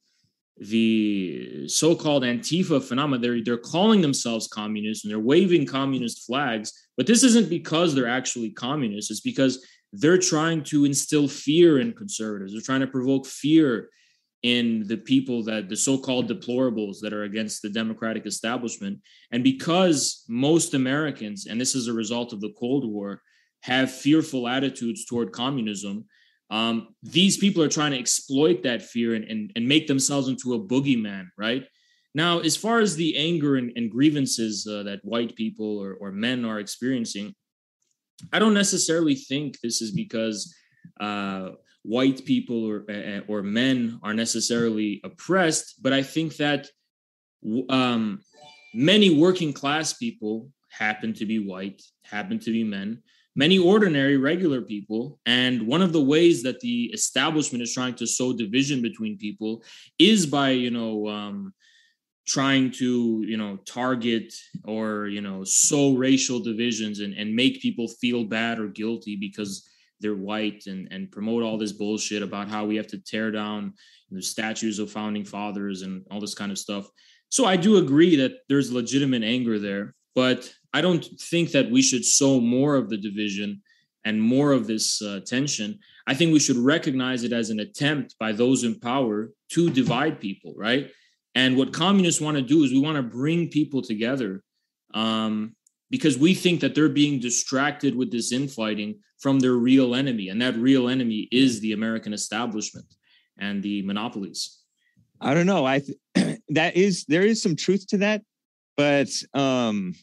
the so-called Antifa phenomenon, they're, they're calling themselves communists and they're waving communist flags, but this isn't because they're actually communists. It's because they're trying to instill fear in conservatives. They're trying to provoke fear in the people that the so-called deplorables that are against the Democratic establishment. And because most Americans, and this is a result of the Cold War, have fearful attitudes toward communism, um, these people are trying to exploit that fear and, and, and make themselves into a boogeyman, right? Now, as far as the anger and, and grievances uh, that white people or, or men are experiencing, I don't necessarily think this is because uh, white people or or men are necessarily oppressed, but I think that um, many working class people happen to be white, happen to be men, many ordinary, regular people. And one of the ways that the establishment is trying to sow division between people is by, you know, um, trying to, you know, target or, you know, sow racial divisions and, and make people feel bad or guilty because they're white and, and promote all this bullshit about how we have to tear down the statues of founding fathers and all this kind of stuff. So I do agree that there's legitimate anger there, but I don't think that we should sow more of the division and more of this uh, tension. I think we should recognize it as an attempt by those in power to divide people, right? And what communists want to do is we want to bring people together um, because we think that they're being distracted with this infighting from their real enemy. And that real enemy is the American establishment and the monopolies. I don't know. I th- that is there is some truth to that, but um,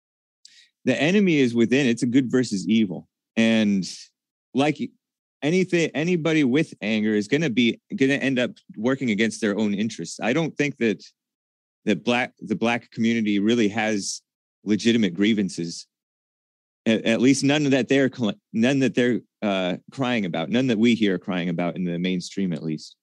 the enemy is within. It's a good versus evil. And like anything, anybody with anger is going to be going to end up working against their own interests. I don't think that that black the black community really has legitimate grievances. At, at least none that they're none that they're uh, crying about. None that we hear crying about in the mainstream, at least.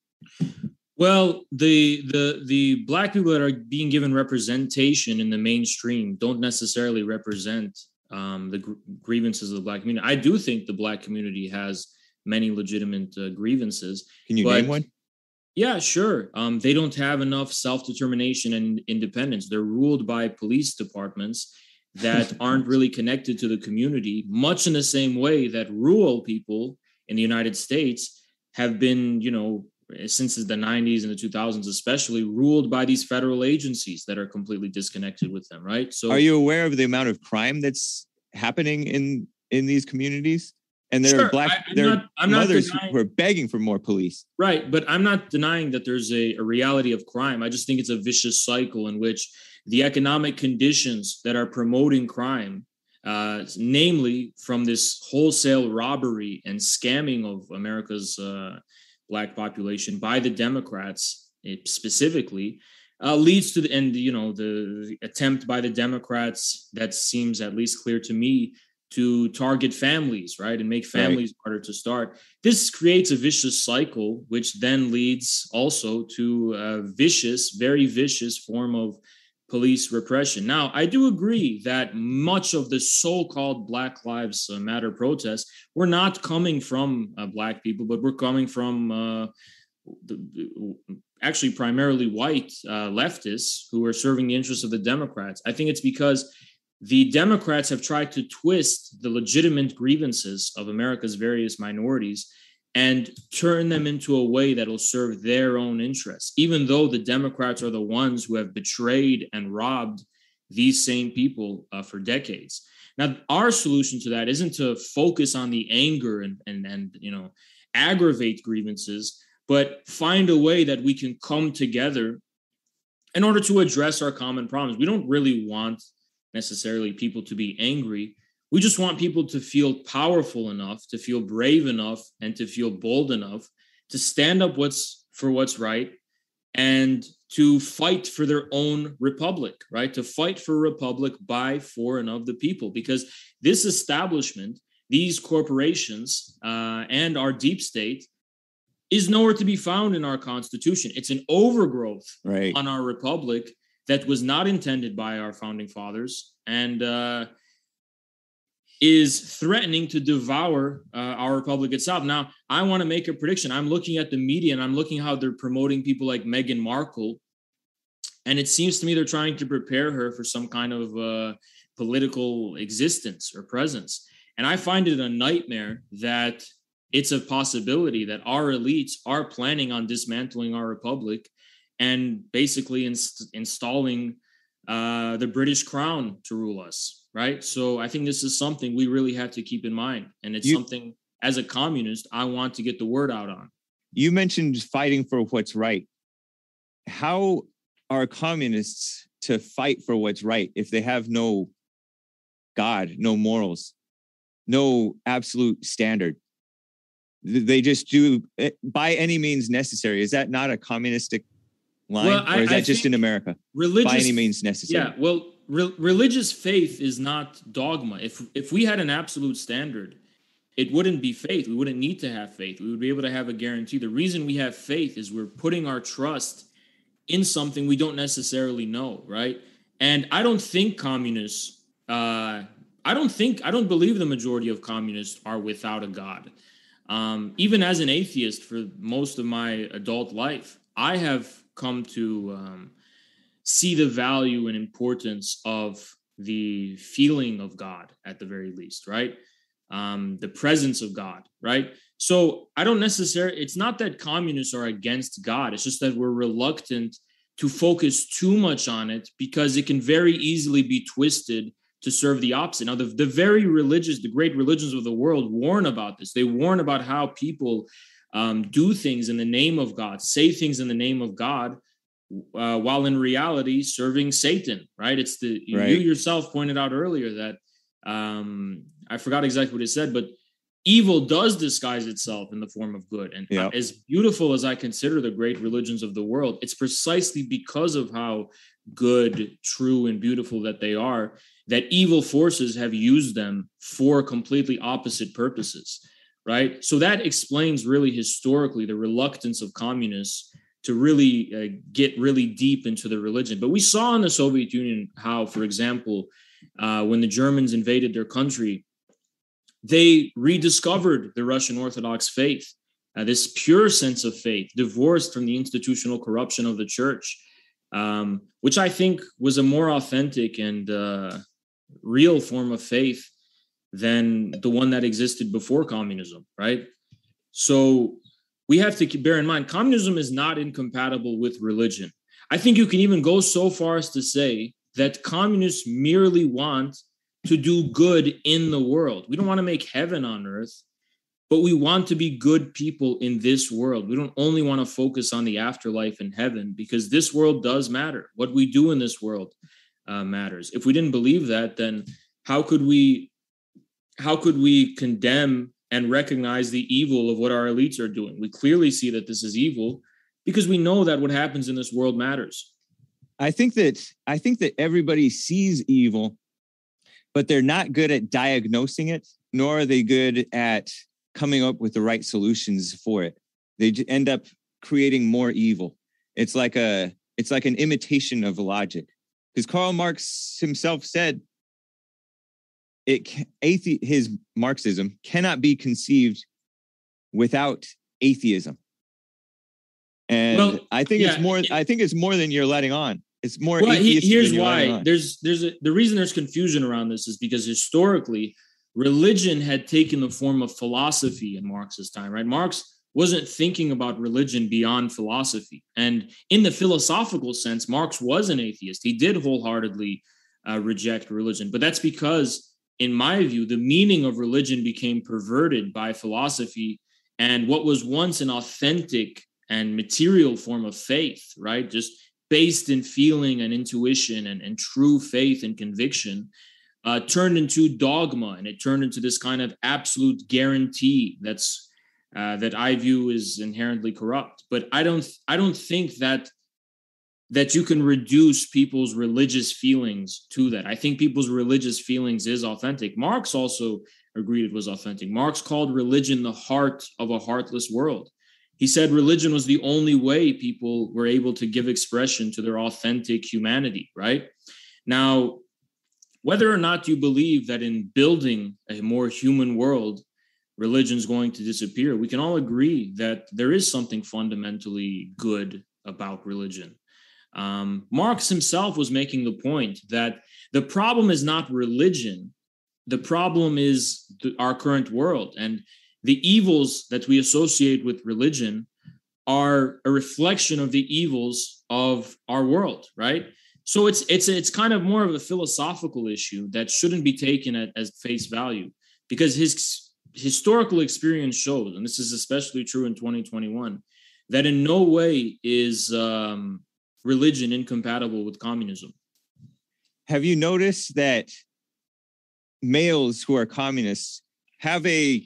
Well, the the the black people that are being given representation in the mainstream don't necessarily represent Um, the gr- grievances of the black community. I do think the black community has many legitimate uh, grievances. Can you but, name one? Yeah, sure. Um, they don't have enough self-determination and independence. They're ruled by police departments that aren't really connected to the community, much in the same way that rural people in the United States have been, you know, since the nineties and the two thousands especially, ruled by these federal agencies that are completely disconnected with them, right? So are you aware of the amount of crime that's happening in in these communities? And there sure, are black I, I'm there not, I'm are not mothers denying, who are begging for more police. Right, but I'm not denying that there's a, a reality of crime. I just think it's a vicious cycle in which the economic conditions that are promoting crime, uh, namely from this wholesale robbery and scamming of America's uh, black population by the Democrats specifically, uh, leads to the and you know the, the attempt by the Democrats that seems at least clear to me to target families, right, and make families right. harder to start. This creates a vicious cycle, which then leads also to a vicious, very vicious form of police repression. Now, I do agree that much of the so-called Black Lives Matter protests were not coming from uh, black people, but were coming from uh, the, actually primarily white uh, leftists who are serving the interests of the Democrats. I think it's because the Democrats have tried to twist the legitimate grievances of America's various minorities and turn them into a way that will serve their own interests, even though the Democrats are the ones who have betrayed and robbed these same people uh, for decades. Now, our solution to that isn't to focus on the anger and, and, and, you know, aggravate grievances, but find a way that we can come together in order to address our common problems. We don't really want necessarily people to be angry. We just want people to feel powerful enough, to feel brave enough, and to feel bold enough to stand up what's for what's right and to fight for their own republic, right? To fight for a republic by, for, and of the people. Because this establishment, these corporations, uh, and our deep state is nowhere to be found in our Constitution. It's an overgrowth right. on our republic that was not intended by our founding fathers and uh, is threatening to devour uh, our republic itself. Now, I want to make a prediction. I'm looking at the media and I'm looking how they're promoting people like Meghan Markle. And it seems to me they're trying to prepare her for some kind of uh, political existence or presence. And I find it a nightmare that it's a possibility that our elites are planning on dismantling our republic and basically inst- installing uh, the British crown to rule us, right? So I think this is something we really have to keep in mind. And it's you, something, as a communist, I want to get the word out on. You mentioned fighting for what's right. How are communists to fight for what's right if they have no God, no morals, no absolute standard? They just do it by any means necessary. Is that not a communistic line, well, I, or is that I just in America? By any means necessary. Yeah. Well, re- religious faith is not dogma. If if we had an absolute standard, it wouldn't be faith. We wouldn't need to have faith. We would be able to have a guarantee. The reason we have faith is we're putting our trust in something we don't necessarily know, right? And I don't think communists. Uh, I don't think. I don't believe the majority of communists are without a God. Um, even as an atheist for most of my adult life, I have come to um, see the value and importance of the feeling of God at the very least, right? Um, the presence of God, right? So I don't necessarily, it's not that communists are against God. It's just that we're reluctant to focus too much on it because it can very easily be twisted to serve the opposite. Now, the, the very religious, the great religions of the world warn about this. They warn about how people um, do things in the name of God, say things in the name of God, uh, while in reality serving Satan, right? It's the, right. You yourself pointed out earlier that, um, I forgot exactly what it said, but evil does disguise itself in the form of good. And yep. as beautiful as I consider the great religions of the world, it's precisely because of how good, true, and beautiful that they are, that evil forces have used them for completely opposite purposes, right? So that explains really historically the reluctance of communists to really uh, get really deep into the religion. But we saw in the Soviet Union how, for example, uh, when the Germans invaded their country, they rediscovered the Russian Orthodox faith, uh, this pure sense of faith, divorced from the institutional corruption of the church, um, which I think was a more authentic and uh, real form of faith than the one that existed before communism, right? So we have to bear in mind, communism is not incompatible with religion. I think you can even go so far as to say that communists merely want to do good in the world. We don't want to make heaven on earth, but we want to be good people in this world. We don't only want to focus on the afterlife and heaven, because this world does matter. What we do in this world uh, matters. If we didn't believe that, then how could we, how could we condemn and recognize the evil of what our elites are doing? We clearly see that this is evil because we know that what happens in this world matters. I think that I think that everybody sees evil, but they're not good at diagnosing it, nor are they good at coming up with the right solutions for it. They end up creating more evil. It's like a, it's like an imitation of logic. Because Karl Marx himself said, it athe- his Marxism cannot be conceived without atheism. And well, I think yeah, it's more. I think it's more than you're letting on. It's more. Well, he, here's why. There's there's a, the reason there's confusion around this is because historically, religion had taken the form of philosophy in Marx's time. Right? Marx wasn't thinking about religion beyond philosophy, and in the philosophical sense, Marx was an atheist. He did wholeheartedly uh, reject religion, but that's because, in my view, the meaning of religion became perverted by philosophy, and what was once an authentic and material form of faith, right, just based in feeling and intuition and, and true faith and conviction, uh, turned into dogma, and it turned into this kind of absolute guarantee that's uh, that I view is inherently corrupt. But I don't, I don't think that that you can reduce people's religious feelings to that. I think people's religious feelings is authentic. Marx also agreed it was authentic. Marx called religion the heart of a heartless world. He said religion was the only way people were able to give expression to their authentic humanity, right? Now, whether or not you believe that in building a more human world, religion is going to disappear, we can all agree that there is something fundamentally good about religion. Um, Marx himself was making the point that the problem is not religion. The problem is the, our current world. And the evils that we associate with religion are a reflection of the evils of our world, right? So it's it's it's kind of more of a philosophical issue that shouldn't be taken at, as face value, because his historical experience shows, and this is especially true in twenty twenty-one, that in no way is um, religion incompatible with communism. Have you noticed that males who are communists have a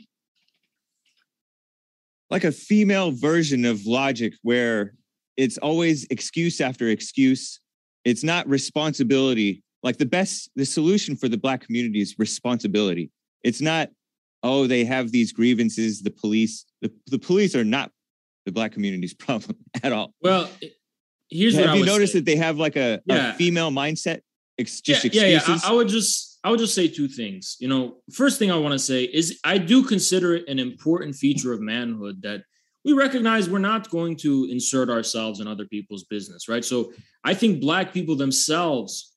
like a female version of logic where it's always excuse after excuse? It's not responsibility. Like the best, the solution for the Black community is responsibility. It's not, oh, they have these grievances, the police, the, the police are not the Black community's problem at all. Well, here's have what I you would noticed say. that they have like a, yeah. a female mindset? Ex- just yeah, excuses? yeah, yeah. I, I would just, I would just say two things. You know, first thing I want to say is I do consider it an important feature of manhood that we recognize we're not going to insert ourselves in other people's business, right? So I think Black people themselves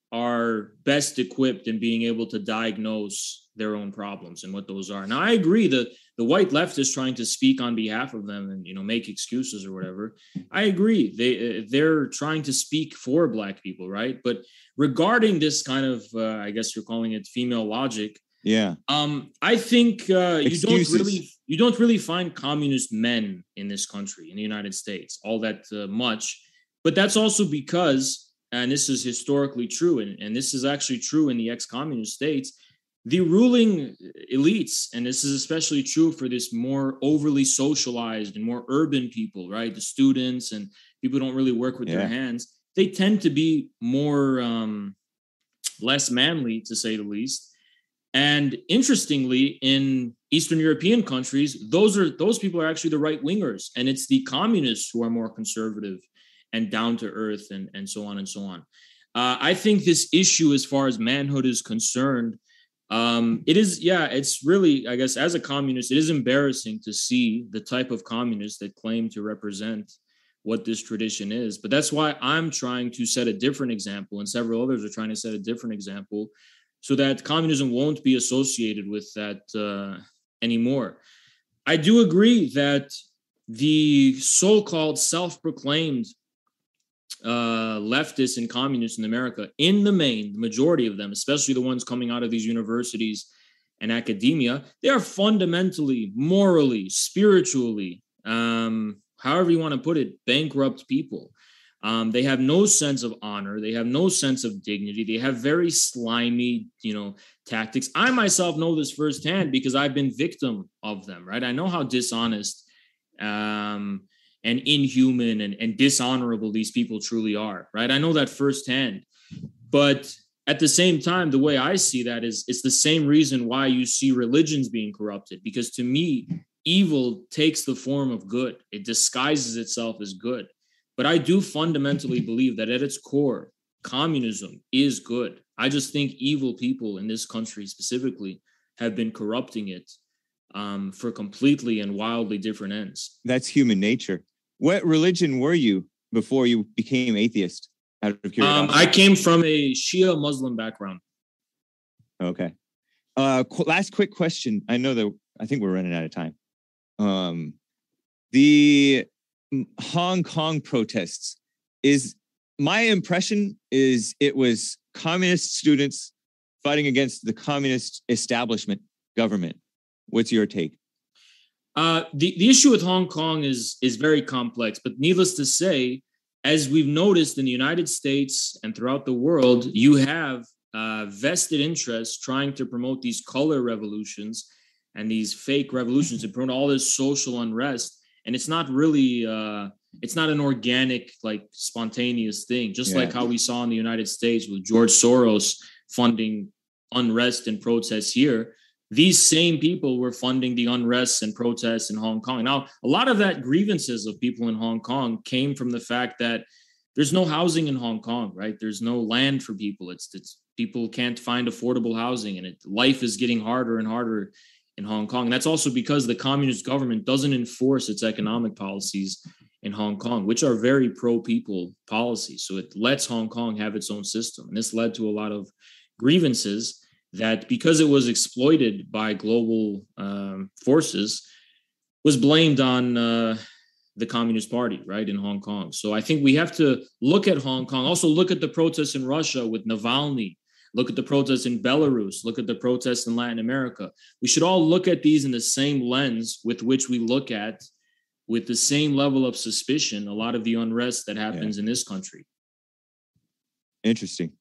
are best equipped in being able to diagnose their own problems and what those are. Now, I agree that the white left is trying to speak on behalf of them and, you know, make excuses or whatever. I agree. They, they're trying to speak for Black people, right? But regarding this kind of, uh, I guess you're calling it female logic. Yeah. Um, I think uh, you Excuses. don't really, you don't really find communist men in this country, in the United States, all that uh, much. But that's also because, and this is historically true, and, and this is actually true in the ex-communist states, the ruling elites, and this is especially true for this more overly socialized and more urban people, right? The students and people who don't really work with Yeah. their hands, they tend to be more, um, less manly, to say the least. And interestingly, in Eastern European countries, those are those people are actually the right wingers, and it's the communists who are more conservative and down to earth, and, and so on and so on. Uh, I think this issue, as far as manhood is concerned, um, it is, yeah, it's really, I guess, as a communist, it is embarrassing to see the type of communists that claim to represent what this tradition is. But that's why I'm trying to set a different example, and several others are trying to set a different example, so that communism won't be associated with that uh, anymore. I do agree that the so-called self-proclaimed uh, leftists and communists in America, in the main, the majority of them, especially the ones coming out of these universities and academia, they are fundamentally, morally, spiritually, um, however you want to put it, bankrupt people. Um, they have no sense of honor. They have no sense of dignity. They have very slimy, you know, tactics. I myself know this firsthand because I've been victim of them, right? I know how dishonest um, and inhuman and, and dishonorable these people truly are, right? I know that firsthand. But at the same time, the way I see that is it's the same reason why you see religions being corrupted, because to me, evil takes the form of good. It disguises itself as good. But I do fundamentally believe that at its core, communism is good. I just think evil people in this country specifically have been corrupting it um, for completely and wildly different ends. That's human nature. What religion were you before you became atheist? Out of curiosity. Um, I came from a Shia Muslim background. Okay. Uh, qu- last quick question. I know that I think we're running out of time. Um, the Hong Kong protests, is my impression is it was communist students fighting against the communist establishment government. What's your take? Uh, the, the issue with Hong Kong is, is very complex, but needless to say, as we've noticed in the United States and throughout the world, you have uh, vested interests trying to promote these color revolutions and these fake revolutions and promote all this social unrest. And it's not really, uh, it's not an organic, like spontaneous thing, just yeah. like how we saw in the United States with George Soros funding unrest and protests here. These same people were funding the unrest and protests in Hong Kong. Now, a lot of that grievances of people in Hong Kong came from the fact that there's no housing in Hong Kong, right? There's no land for people. It's, it's people can't find affordable housing, and it, life is getting harder and harder in Hong Kong. And that's also because the communist government doesn't enforce its economic policies in Hong Kong, which are very pro-people policies. So it lets Hong Kong have its own system. And this led to a lot of grievances that, because it was exploited by global um, forces, was blamed on uh, the Communist Party, right, in Hong Kong. So I think we have to look at Hong Kong, also look at the protests in Russia with Navalny, look at the protests in Belarus, look at the protests in Latin America. We should all look at these in the same lens with which we look at, with the same level of suspicion, a lot of the unrest that happens yeah. in this country. Interesting.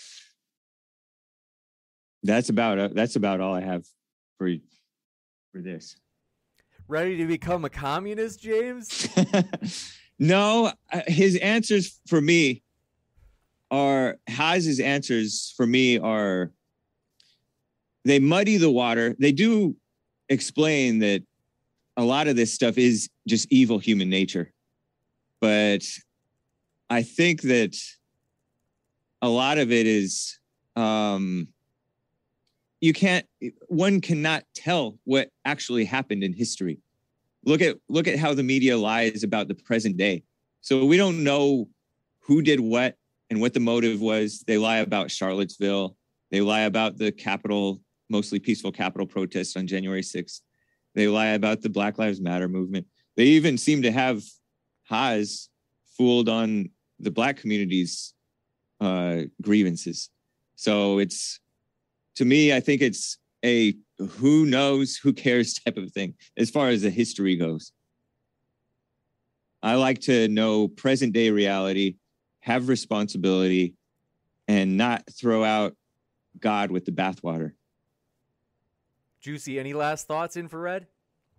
That's about uh, that's about all I have for for this. Ready to become a communist, James? No, his answers for me are Haz's answers for me are they muddy the water. They do explain that a lot of this stuff is just evil human nature, but I think that a lot of it is. Um, You can't, one cannot tell what actually happened in history. Look at, look at how the media lies about the present day. So we don't know who did what and what the motive was. They lie about Charlottesville. They lie about the Capitol, mostly peaceful Capitol protests on January sixth. They lie about the Black Lives Matter movement. They even seem to have Haas fooled on the Black community's uh, grievances. So it's, to me, I think it's a who knows, who cares type of thing as far as the history goes. I like to know present day reality, have responsibility, and not throw out God with the bathwater. Juicy, any last thoughts, Infrared?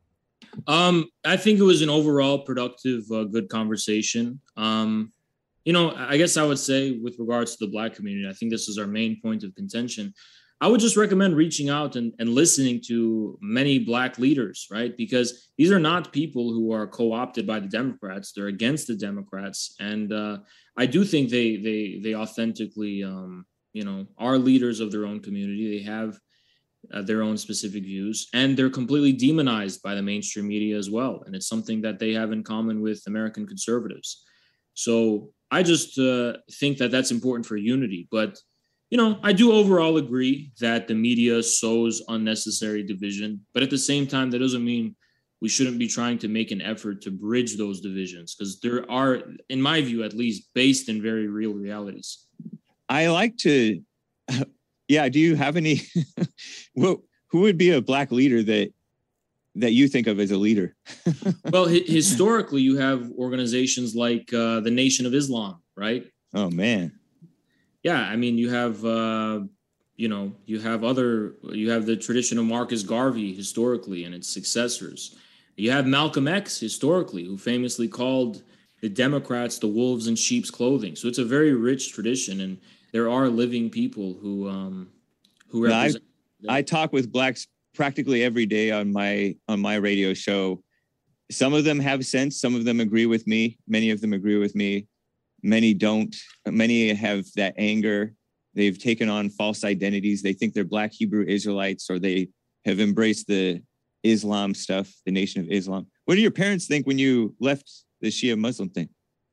Um, I think it was an overall productive, uh, good conversation. Um, you know, I guess I would say with regards to the Black community, I think this is our main point of contention. I would just recommend reaching out and, and listening to many Black leaders, right? Because these are not people who are co-opted by the Democrats. They're against the Democrats. And uh, I do think they they they authentically, um, you know, are leaders of their own community. They have uh, their own specific views, and they're completely demonized by the mainstream media as well. And it's something that they have in common with American conservatives. So I just uh, think that that's important for unity. But you know, I do overall agree that the media sows unnecessary division, but at the same time, that doesn't mean we shouldn't be trying to make an effort to bridge those divisions, because there are, in my view, at least, based in very real realities. I like to, yeah. Do you have any? Well, who would be a Black leader that that you think of as a leader? Well, hi- historically, you have organizations like uh, the Nation of Islam, right? Oh man. Yeah, I mean, you have, uh, you know, you have other, you have the tradition of Marcus Garvey historically and its successors. You have Malcolm X historically, who famously called the Democrats the wolves in sheep's clothing. So it's a very rich tradition, and there are living people who um, who No, I, represent. I talk with Blacks practically every day on my on my radio show. Some of them have sense. Some of them agree with me. Many of them agree with me. Many don't. Many have that anger. They've taken on false identities. They think they're Black Hebrew Israelites, or they have embraced the Islam stuff, the Nation of Islam. What do your parents think when you left the Shia Muslim thing?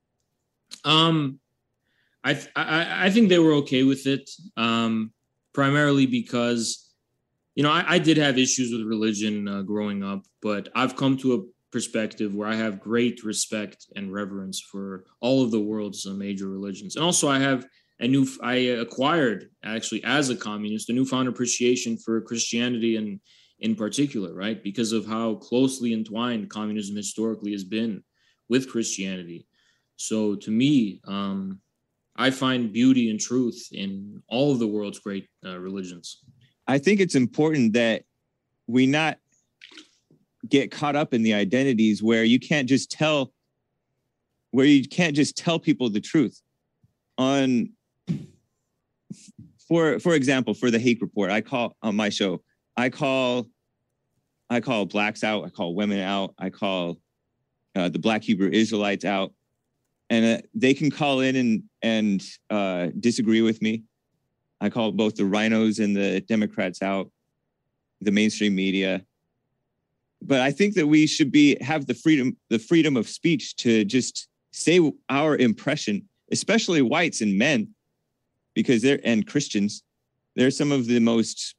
Um, I th- I, I think they were okay with it, um, primarily because, you know, I, I did have issues with religion uh, growing up, but I've come to a perspective where I have great respect and reverence for all of the world's uh, major religions. And also I have a new, I acquired actually as a communist, a newfound appreciation for Christianity and in particular, right? Because of how closely entwined communism historically has been with Christianity. So to me, um, I find beauty and truth in all of the world's great uh, religions. I think it's important that we not get caught up in the identities where you can't just tell where you can't just tell people the truth. On for for example, for the hate report, I call on my show, I call I call Blacks out, I call women out, I call uh, the Black Hebrew Israelites out, and uh, they can call in and and uh, disagree with me. I call both the rhinos and the Democrats out, the mainstream media. But I think that we should be have the freedom, the freedom of speech to just say our impression, especially whites and men, because they're and Christians. They're some of the most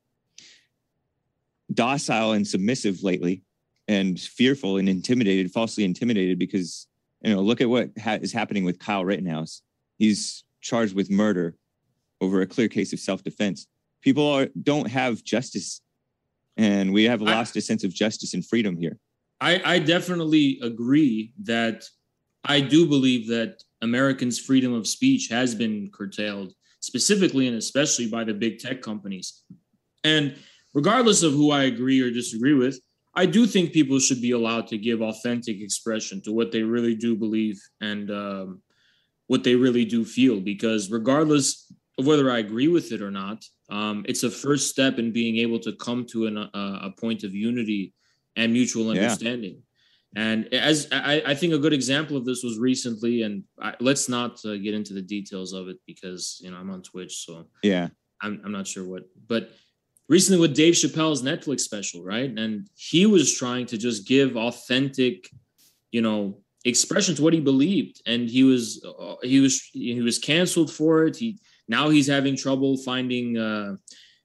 docile and submissive lately, and fearful and intimidated, falsely intimidated, because, you know, look at what ha- is happening with Kyle Rittenhouse. He's charged with murder over a clear case of self-defense. People are, don't have justice. And we have lost I, a sense of justice and freedom here. I, I definitely agree that I do believe that Americans' freedom of speech has been curtailed, specifically and especially by the big tech companies. And regardless of who I agree or disagree with, I do think people should be allowed to give authentic expression to what they really do believe and um, what they really do feel, because regardless of whether I agree with it or not, Um, it's a first step in being able to come to an, uh, a point of unity and mutual understanding. Yeah. And as I, I think a good example of this was recently, and I, let's not uh, get into the details of it because, you know, I'm on Twitch, so yeah, I'm, I'm not sure what, but recently with Dave Chappelle's Netflix special, right? And he was trying to just give authentic, you know, expression to what he believed, and he was uh, he was he was canceled for it. He now he's having trouble finding uh,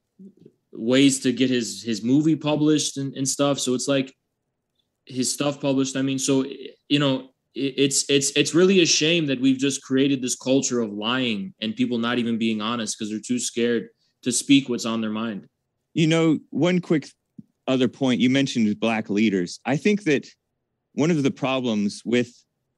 ways to get his his movie published and, and stuff. So it's like his stuff published. I mean, so you know, it, it's it's it's really a shame that we've just created this culture of lying and people not even being honest because they're too scared to speak what's on their mind. You know, one quick other point, you mentioned black leaders. I think that one of the problems with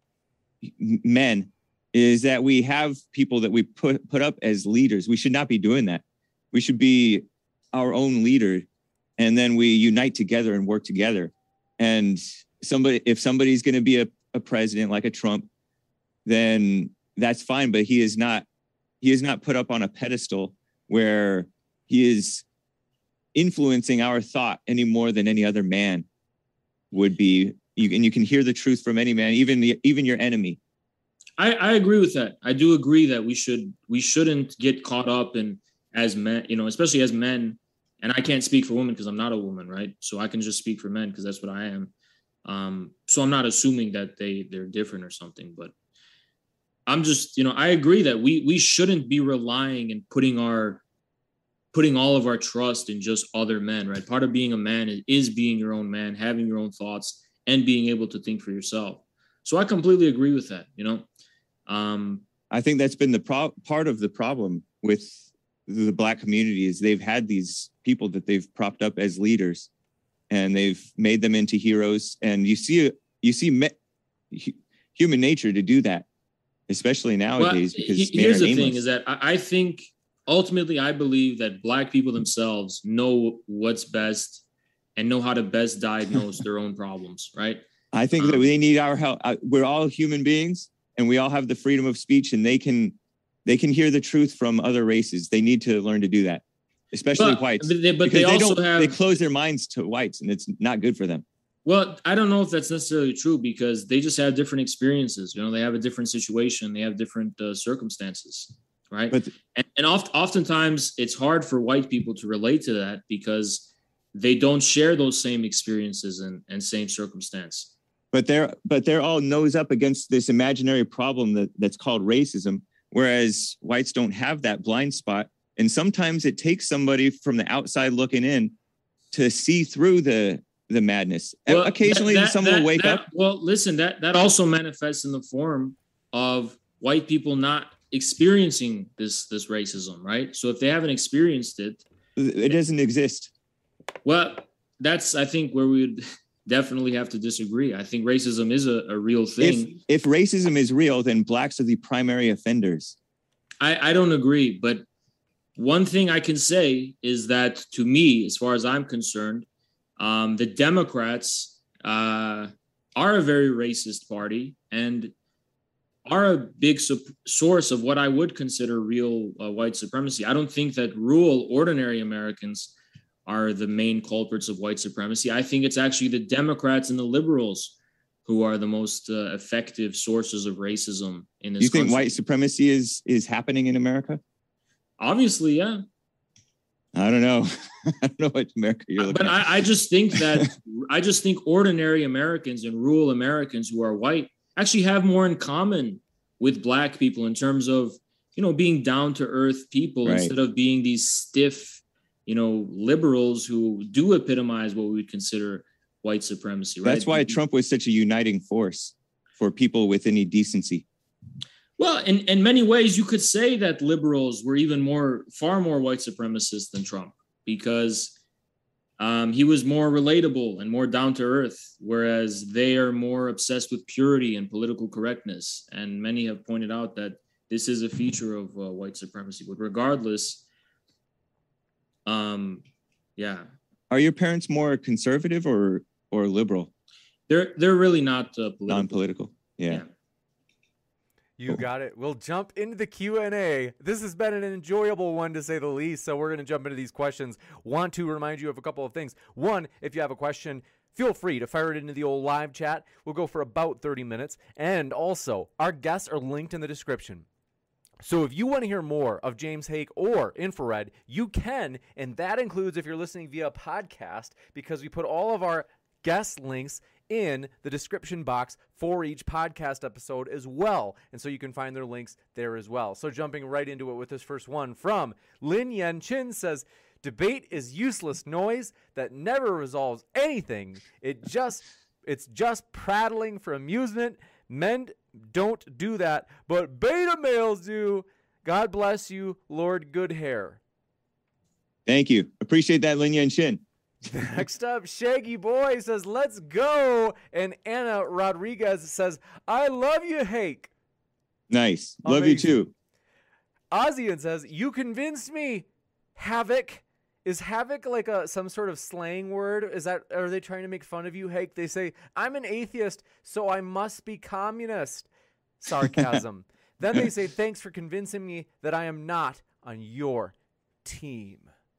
men is that we have people that we put, put up as leaders. We should not be doing that. We should be our own leader, and then we unite together and work together. And somebody, if somebody's going to be a, a president like a Trump, then that's fine. But he is not, he is not put up on a pedestal where he is influencing our thought any more than any other man would be. You, and you can hear the truth from any man, even the, even your enemy. I, I agree with that. I do agree that we should we shouldn't get caught up in as men, you know, especially as men. And I can't speak for women because I'm not a woman, right? So I can just speak for men because that's what I am. Um, so I'm not assuming that they they're different or something, but I'm just, you know, I agree that we we shouldn't be relying and putting our putting all of our trust in just other men, right? Part of being a man is, is being your own man, having your own thoughts, and being able to think for yourself. So I completely agree with that, you know? Um, I think that's been the pro- part of the problem with the black community is they've had these people that they've propped up as leaders and they've made them into heroes. And you see, you see me- human nature to do that, especially nowadays. Well, because he, here's the thing is that I, I think ultimately I believe that black people themselves know what's best and know how to best diagnose their own problems, right? I think um, that they need our help. We're all human beings and we all have the freedom of speech, and they can they can hear the truth from other races. They need to learn to do that, especially but, whites. But they, but they, they also have... They close their minds to whites, and it's not good for them. Well, I don't know if that's necessarily true because they just have different experiences. You know, they have a different situation. They have different uh, circumstances, right? But, and and oft, oftentimes it's hard for white people to relate to that because they don't share those same experiences and, and same circumstance. But they're but they're all nose up against this imaginary problem that, that's called racism, whereas whites don't have that blind spot. And sometimes it takes somebody from the outside looking in to see through the the madness. Well, occasionally, that, that, someone that, will wake that, up. Well, listen, that that also manifests in the form of white people not experiencing this this racism, right? So if they haven't experienced it, it doesn't exist. Well, that's I think where we would definitely have to disagree. I think racism is a, a real thing. If, if racism is real, then blacks are the primary offenders. I, I don't agree, but one thing I can say is that to me, as far as I'm concerned, um, the Democrats uh, are a very racist party and are a big su- source of what I would consider real uh, white supremacy. I don't think that rural, ordinary Americans are the main culprits of white supremacy. I think it's actually the Democrats and the liberals who are the most uh, effective sources of racism in this country. You think country. White supremacy is is happening in America? Obviously, yeah. I don't know. I don't know what America you're looking but at. But I, I just think that I just think ordinary Americans and rural Americans who are white actually have more in common with black people in terms of, you know, being down to earth people right. instead of being these stiff, you know, liberals who do epitomize what we would consider white supremacy, right? That's why Trump was such a uniting force for people with any decency. Well, in, in many ways, you could say that liberals were even more, far more white supremacists than Trump because um, he was more relatable and more down to earth, whereas they are more obsessed with purity and political correctness. And many have pointed out that this is a feature of uh, white supremacy. But regardless, um, yeah. Are your parents more conservative or or liberal? They're they're really not uh, political. Non-political. Yeah. yeah. You cool. got it. We'll jump into the Q and A. This has been an enjoyable one, to say the least. So we're going to jump into these questions. Want to remind you of a couple of things. One, if you have a question, feel free to fire it into the old live chat. We'll go for about thirty minutes. And also, our guests are linked in the description. So if you want to hear more of James Hake or Infrared, you can, and that includes if you're listening via podcast, because we put all of our guest links in the description box for each podcast episode as well. And so you can find their links there as well. So jumping right into it with this first one from Lin Yan Chin says, debate is useless noise that never resolves anything. It just, it's just prattling for amusement. Men don't do that, but beta males do. God bless you, Lord Goodhair. Thank you. Appreciate that, Lin Yan Chin. Next up, Shaggy Boy says, let's go. And Anna Rodriguez says, I love you, Hake. Nice. Amazing. Love you too. Ozian says, you convinced me. Havoc. Is havoc like a some sort of slang word? Is that, are they trying to make fun of you, Hake? They say, I'm an atheist, so I must be communist. Sarcasm. Then they say, thanks for convincing me that I am not on your team.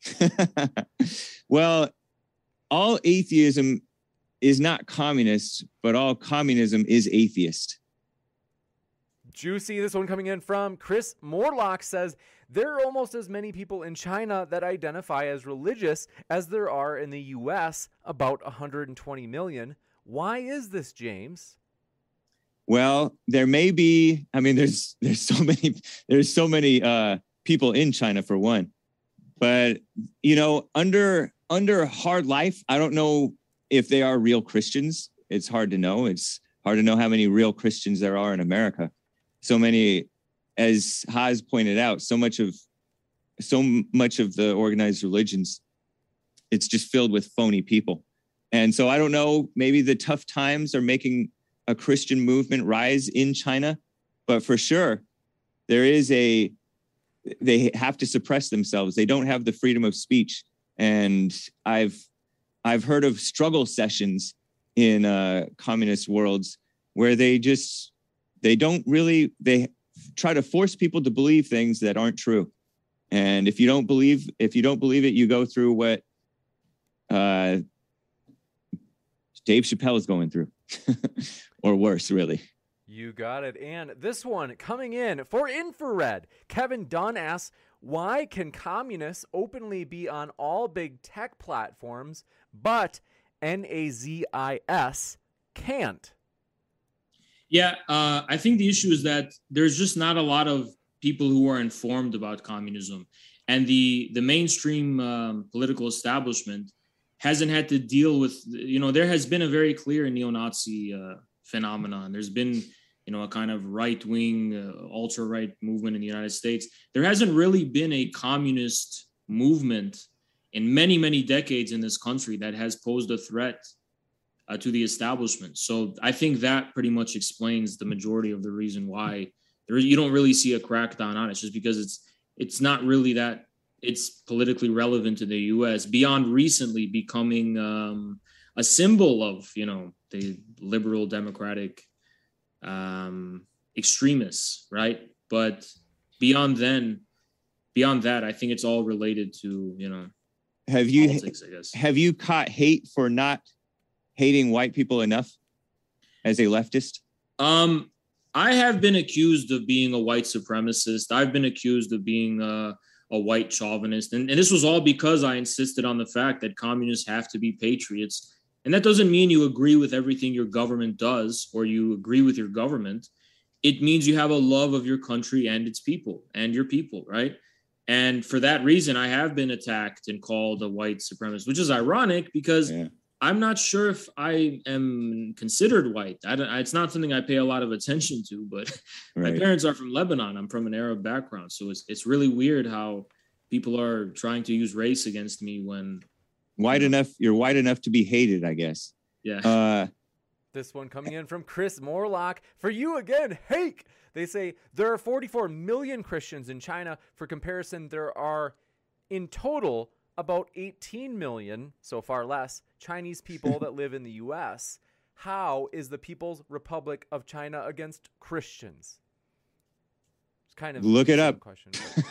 Well, all atheism is not communist, but all communism is atheist. Juicy. This one coming in from Chris Morlock says, there are almost as many people in China that identify as religious as there are in the U S, about one hundred twenty million. Why is this, James? Well, there may be, I mean, there's there's so many, there's so many uh, people in China for one. But, you know, under under hard life, I don't know if they are real Christians. It's hard to know. It's hard to know how many real Christians there are in America. So many, as Haas pointed out, so much of so much of the organized religions, it's just filled with phony people. And so I don't know, maybe the tough times are making a Christian movement rise in China, but for sure, there is a, they have to suppress themselves. They don't have the freedom of speech. And I've, I've heard of struggle sessions in uh, communist worlds where they just, they don't really, they try to force people to believe things that aren't true. And if you don't believe, if you don't believe it, you go through what uh, Dave Chappelle is going through. Or worse, really. You got it. And this one coming in for Infrared. Kevin Dunn asks, why can communists openly be on all big tech platforms, but N A Z I S can't? Yeah, uh, I think the issue is that there's just not a lot of people who are informed about communism. And the, the mainstream um, political establishment hasn't had to deal with, you know, there has been a very clear neo-Nazi uh, phenomenon. There's been, you know, a kind of right-wing, uh, ultra-right movement in the United States. There hasn't really been a communist movement in many, many decades in this country that has posed a threat uh, to the establishment. So I think that pretty much explains the majority of the reason why there, you don't really see a crackdown on it. It's just because it's it's not really that it's politically relevant to the U S beyond recently becoming um, a symbol of, you know, the liberal democratic um, extremists, right? But beyond then, beyond that, I think it's all related to, you know, have you politics, I guess. Have you caught hate for not hating white people enough as a leftist? Um, I have been accused of being a white supremacist. I've been accused of being uh, a white chauvinist. And, and this was all because I insisted on the fact that communists have to be patriots. And that doesn't mean you agree with everything your government does or you agree with your government. It means you have a love of your country and its people and your people, right? And for that reason, I have been attacked and called a white supremacist, which is ironic because yeah. I'm not sure if I am considered white. I don't, it's not something I pay a lot of attention to, but right. My parents are from Lebanon. I'm from an Arab background. So it's it's really weird how people are trying to use race against me when... White you know, enough, you're white enough to be hated, I guess. Yeah. Uh, this one coming in from Chris Morlock. For you again, Hake! They say there are forty-four million Christians in China. For comparison, there are in total about eighteen million, so far less, Chinese people that live in the U S. How is the People's Republic of China against Christians? It's kind of look it up. Question.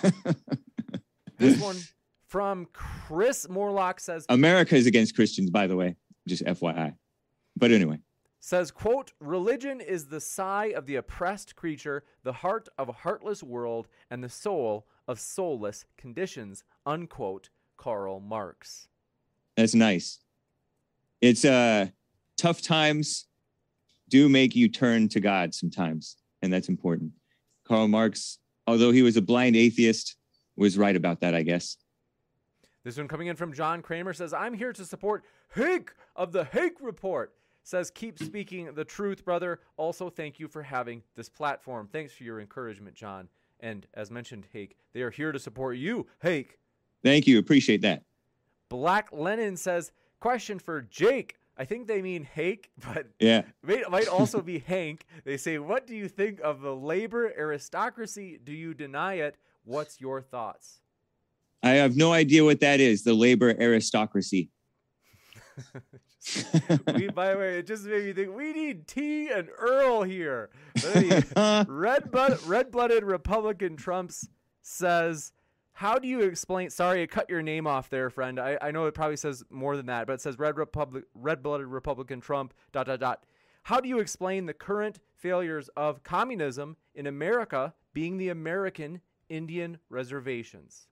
This one from Chris Morlock says, America is against Christians, by the way, just F Y I. But anyway. Says, quote, religion is the sigh of the oppressed creature, the heart of a heartless world, and the soul of soulless conditions, unquote, Karl Marx. That's nice. It's uh tough times do make you turn to God sometimes, and that's important. Karl Marx, although he was a blind atheist, was right about that, I guess. This one coming in from John Kramer says, I'm here to support Hake of the Hake Report. Says, keep speaking the truth, brother. Also, thank you for having this platform. Thanks for your encouragement, John. And as mentioned, Hake, they are here to support you, Hake. Thank you. Appreciate that. Black Lennon says, question for Jake. I think they mean Hake, but yeah, it might also be Hank. They say, what do you think of the labor aristocracy? Do you deny it? What's your thoughts? I have no idea what that is, the labor aristocracy. we, by the way, it just made me think we need T and Earl here. Red blood, red-blooded Republican Trumps says, how do you explain? Sorry, I cut your name off there, friend. I, I know it probably says more than that, but it says red republic, red-blooded Republican Trump. Dot dot dot. How do you explain the current failures of communism in America being the American Indian reservations?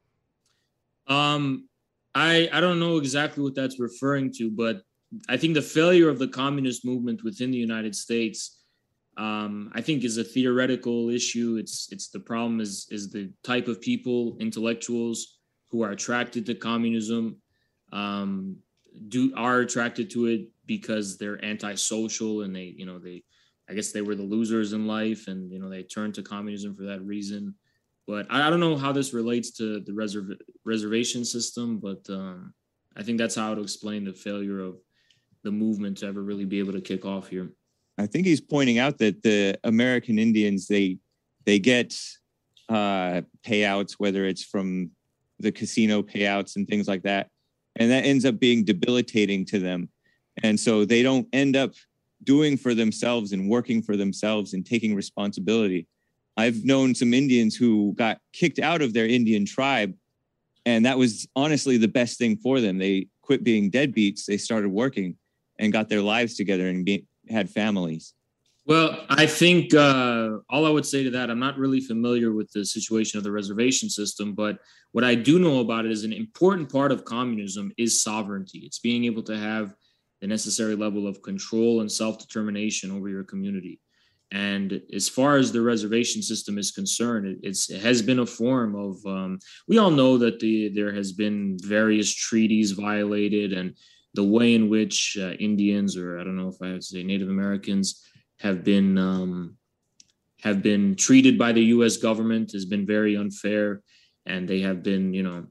Um. I, I don't know exactly what that's referring to, but I think the failure of the communist movement within the United States, um, I think, is a theoretical issue. It's it's the problem is is the type of people, intellectuals who are attracted to communism, um, do are attracted to it because they're antisocial and they you know they, I guess they were the losers in life and you know they turned to communism for that reason. But I, I don't know how this relates to the reserv- reservation system, but um, I think that's how to explain the failure of the movement to ever really be able to kick off here. I think he's pointing out that the American Indians, they they get uh, payouts, whether it's from the casino payouts and things like that, and that ends up being debilitating to them. And so they don't end up doing for themselves and working for themselves and taking responsibility. I've known some Indians who got kicked out of their Indian tribe, and that was honestly the best thing for them. They quit being deadbeats. They started working and got their lives together and be, had families. Well, I think uh, all I would say to that, I'm not really familiar with the situation of the reservation system, but what I do know about it is an important part of communism is sovereignty. It's being able to have the necessary level of control and self-determination over your community. And as far as the reservation system is concerned, it, it's, it has been a form of, um, we all know that the there has been various treaties violated and the way in which uh, Indians, or I don't know if I have to say Native Americans, have been um, have been treated by the U S government has been very unfair. And they have been, you know,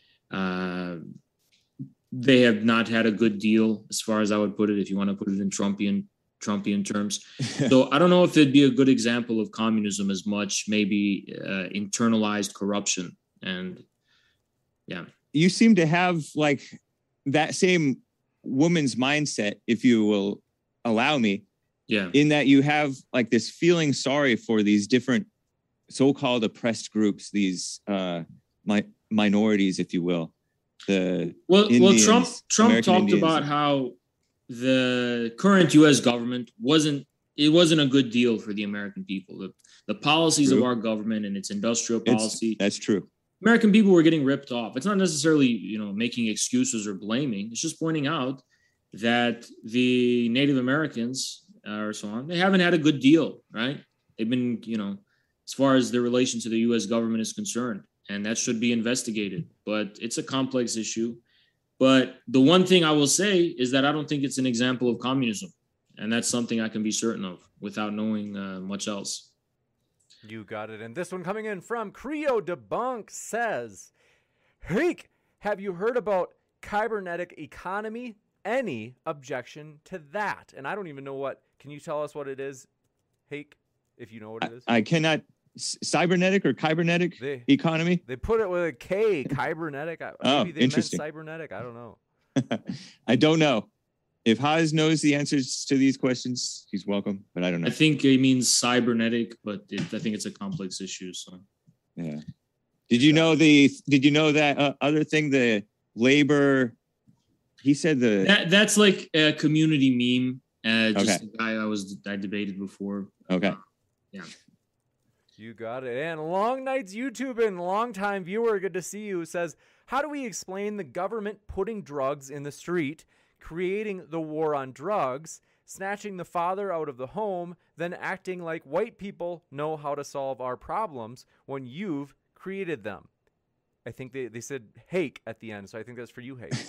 uh, they have not had a good deal, as far as I would put it, if you want to put it in Trumpian Trumpian terms. So I don't know if it'd be a good example of communism as much, maybe uh, internalized corruption. And yeah. You seem to have like that same woman's mindset, if you will allow me. Yeah. In that you have like this feeling sorry for these different so-called oppressed groups, these uh, mi- minorities, if you will. The well, Indians, well, Trump Trump American talked Indians. about how the current U S government wasn't it wasn't a good deal for the American people. The the policies True. of our government and its industrial policy. It's, that's true. American people were getting ripped off. It's not necessarily, you know, making excuses or blaming. It's just pointing out that the Native Americans uh, or so on, they haven't had a good deal, right? They've been, you know, as far as their relation to the U S government is concerned, and that should be investigated. But it's a complex issue. But the one thing I will say is that I don't think it's an example of communism. And that's something I can be certain of without knowing uh, much else. You got it. And this one coming in from Creo Debunk says, Hake, have you heard about cybernetic economy? Any objection to that? And I don't even know what. Can you tell us what it is, Hake, if you know what it is? I, I cannot. Cybernetic or kybernetic they, economy? They put it with a K, cybernetic. Maybe oh, they interesting. meant cybernetic. I don't know. I don't know. If Haas knows the answers to these questions, he's welcome, but I don't know. I think it means cybernetic, but it, I think it's a complex issue. So, yeah. Did you know the? Did you know that uh, other thing? The labor. He said the. That, that's like a community meme. Uh, just okay. the guy I was I debated before. Okay. Uh, yeah. You got it. And Long Nights YouTube and longtime viewer, good to see you, says, how do we explain the government putting drugs in the street? creating the war on drugs, snatching the father out of the home, then acting like white people know how to solve our problems when you've created them. I think they, they said Hake at the end, so I think that's for you, Hake.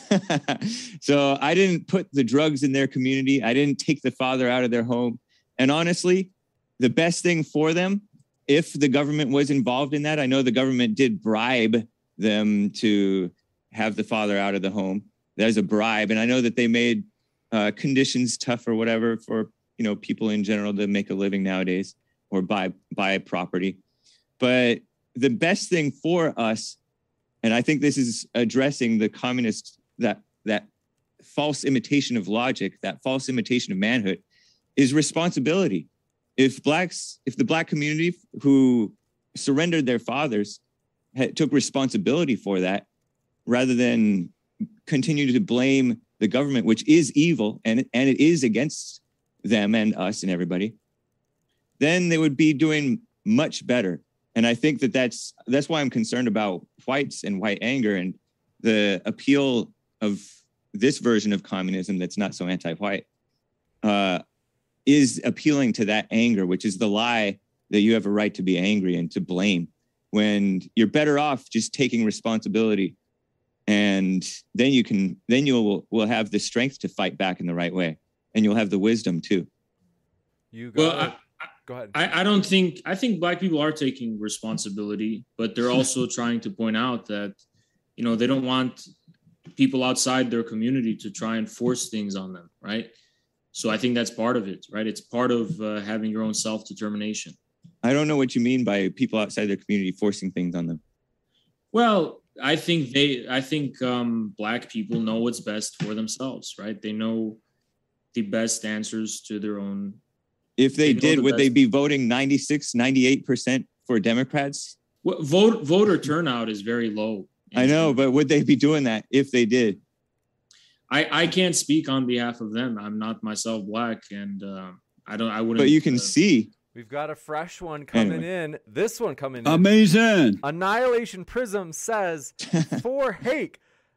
So I didn't put the drugs in their community. I didn't take the father out of their home. And honestly, the best thing for them, if the government was involved in that, I know the government did bribe them to have the father out of the home. There's a bribe. And I know that they made uh, conditions tough or whatever for, you know, people in general to make a living nowadays or buy, buy property. But the best thing for us, and I think this is addressing the communist, that that false imitation of logic, that false imitation of manhood, is responsibility. If blacks, if the black community who surrendered their fathers had, took responsibility for that, rather than continue to blame the government, which is evil and, and it is against them and us and everybody, then they would be doing much better. And I think that that's that's why I'm concerned about whites and white anger and the appeal of this version of communism that's not so anti-white uh, is appealing to that anger, which is the lie that you have a right to be angry and to blame, when you're better off just taking responsibility. And then you can then you will will have the strength to fight back in the right way, and you'll have the wisdom too. You go. Well, I, Go ahead. I, I don't think I think black people are taking responsibility, but they're also trying to point out that, you know, they don't want people outside their community to try and force things on them, right? So I think that's part of it, right? It's part of uh, having your own self-determination. I don't know what you mean by people outside their community forcing things on them. Well, I think they I think um, black people know what's best for themselves, right? They know the best answers to their own. If they, they did, the would best. they be voting ninety-six, ninety-eight percent for Democrats? Well, vote voter turnout is very low. I know, but would they be doing that if they did? I, I can't speak on behalf of them. I'm not myself black, and uh, I don't. I wouldn't. But you can uh, see. We've got a fresh one coming Anyway. in. This one coming in. Amazing. Annihilation Prism says, for Hake,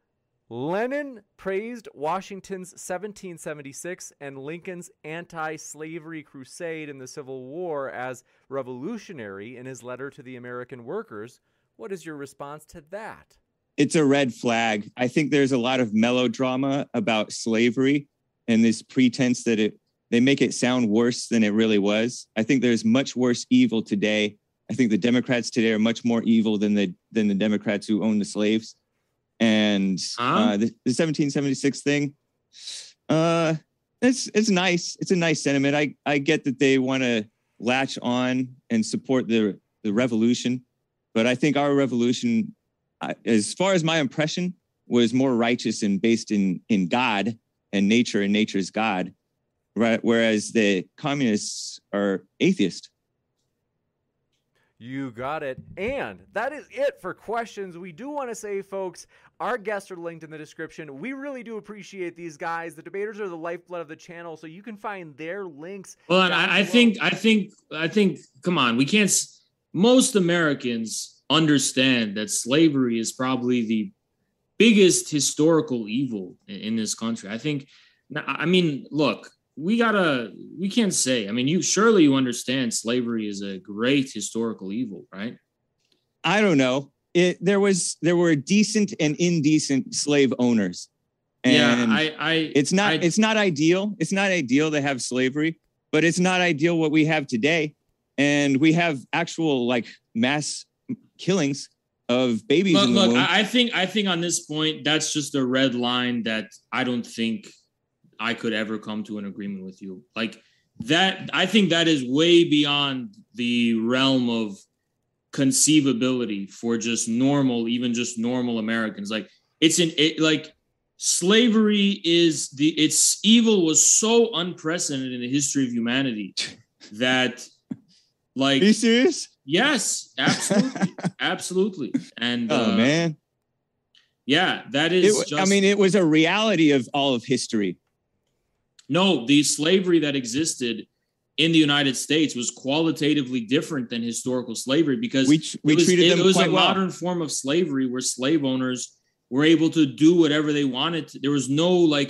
Lenin praised Washington's seventeen seventy-six and Lincoln's anti-slavery crusade in the Civil War as revolutionary in his letter to the American workers. What is your response to that? It's a red flag. I think there's a lot of melodrama about slavery and this pretense that it they make it sound worse than it really was. I think there's much worse evil today. I think the Democrats today are much more evil than the than the Democrats who own the slaves. And uh, the, the seventeen seventy-six thing, uh, it's it's nice. It's a nice sentiment. I, I get that they want to latch on and support the the revolution, but I think our revolution, uh, as far as my impression, was more righteous and based in in God and nature and nature's God, right? Whereas the communists are atheist. You got it. And that is it for questions. We do want to say, folks, our guests are linked in the description. We really do appreciate these guys. The debaters are the lifeblood of the channel, so you can find their links. Well, and I, I think, I think, I think, come on, we can't, most Americans understand that slavery is probably the biggest historical evil in, in this country. I think, I mean, look, we gotta, we can't say, I mean, you surely you understand slavery is a great historical evil, right? I don't know. It, there was, there were decent and indecent slave owners. And yeah, I, I, it's not, I, it's not ideal. It's not ideal to have slavery, but it's not ideal what we have today. And we have actual like mass killings of babies look, in the look, womb. I think, I think on this point, that's just a red line that I don't think I could ever come to an agreement with you. Like that, I think that is way beyond the realm of conceivability for just normal, even just normal Americans. Like it's an, it, like slavery is the, its evil was so unprecedented in the history of humanity that like, Are you serious? Yes, absolutely. Absolutely. And, oh uh, man. Yeah, that is, It, just, I mean, it was a reality of all of history. No, the slavery that existed in the United States was qualitatively different than historical slavery because we, we it was, treated them it was quite a well. modern form of slavery where slave owners were able to do whatever they wanted to. There was no like,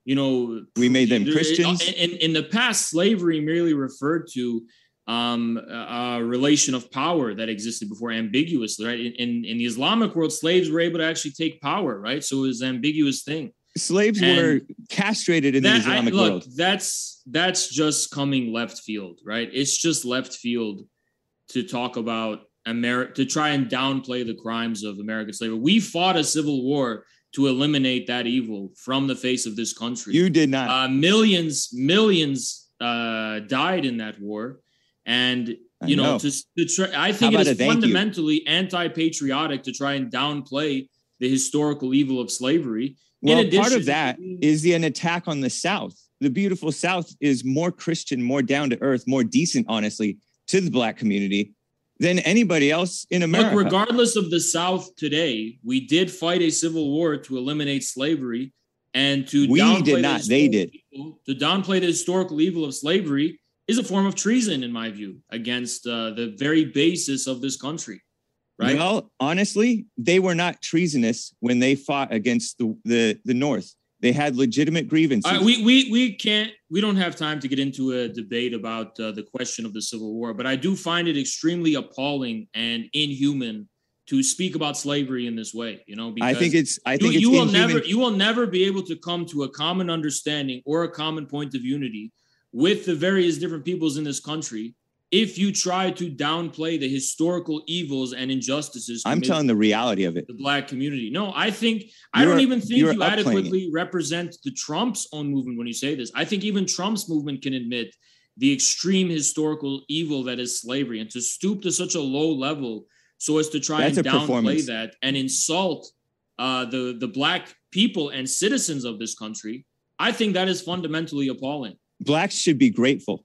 you know, we made them Christians. In, in the past, slavery merely referred to um, a, a relation of power that existed before ambiguously, right? In, in, in the Islamic world, slaves were able to actually take power, right? So it was an ambiguous thing. Slaves and were castrated in that, the Islamic I, look, world. That's that's just coming left field, right? It's just left field to talk about America, to try and downplay the crimes of American slavery. We fought a civil war to eliminate that evil from the face of this country. You did not. Uh, millions, millions uh, died in that war. And, you know, know, to, to try, I think it is fundamentally anti-patriotic to try and downplay the historical evil of slavery. Well, part of that is the, an attack on the South. The beautiful South is more Christian, more down to earth, more decent, honestly, to the Black community than anybody else in America. Look, regardless of the South today, we did fight a civil war to eliminate slavery and to we downplay did not. The they did evil, to downplay the historical evil of slavery is a form of treason, in my view, against uh, the very basis of this country. Right? Well, honestly, they were not treasonous when they fought against the the, the North. They had legitimate grievances. Uh, we we we can't we don't have time to get into a debate about uh, the question of the Civil War, but I do find it extremely appalling and inhuman to speak about slavery in this way. You know, because I think it's I think you, it's you will inhuman. never you will never be able to come to a common understanding or a common point of unity with the various different peoples in this country if you try to downplay the historical evils and injustices. I'm telling the reality of it. The Black community. No, I think, you're, I don't even think you upplaying adequately it. represent the Trump's own movement when you say this. I think even Trump's movement can admit the extreme historical evil that is slavery, and to stoop to such a low level so as to try That's and downplay that and insult uh, the, the Black people and citizens of this country, I think that is fundamentally appalling. Blacks should be grateful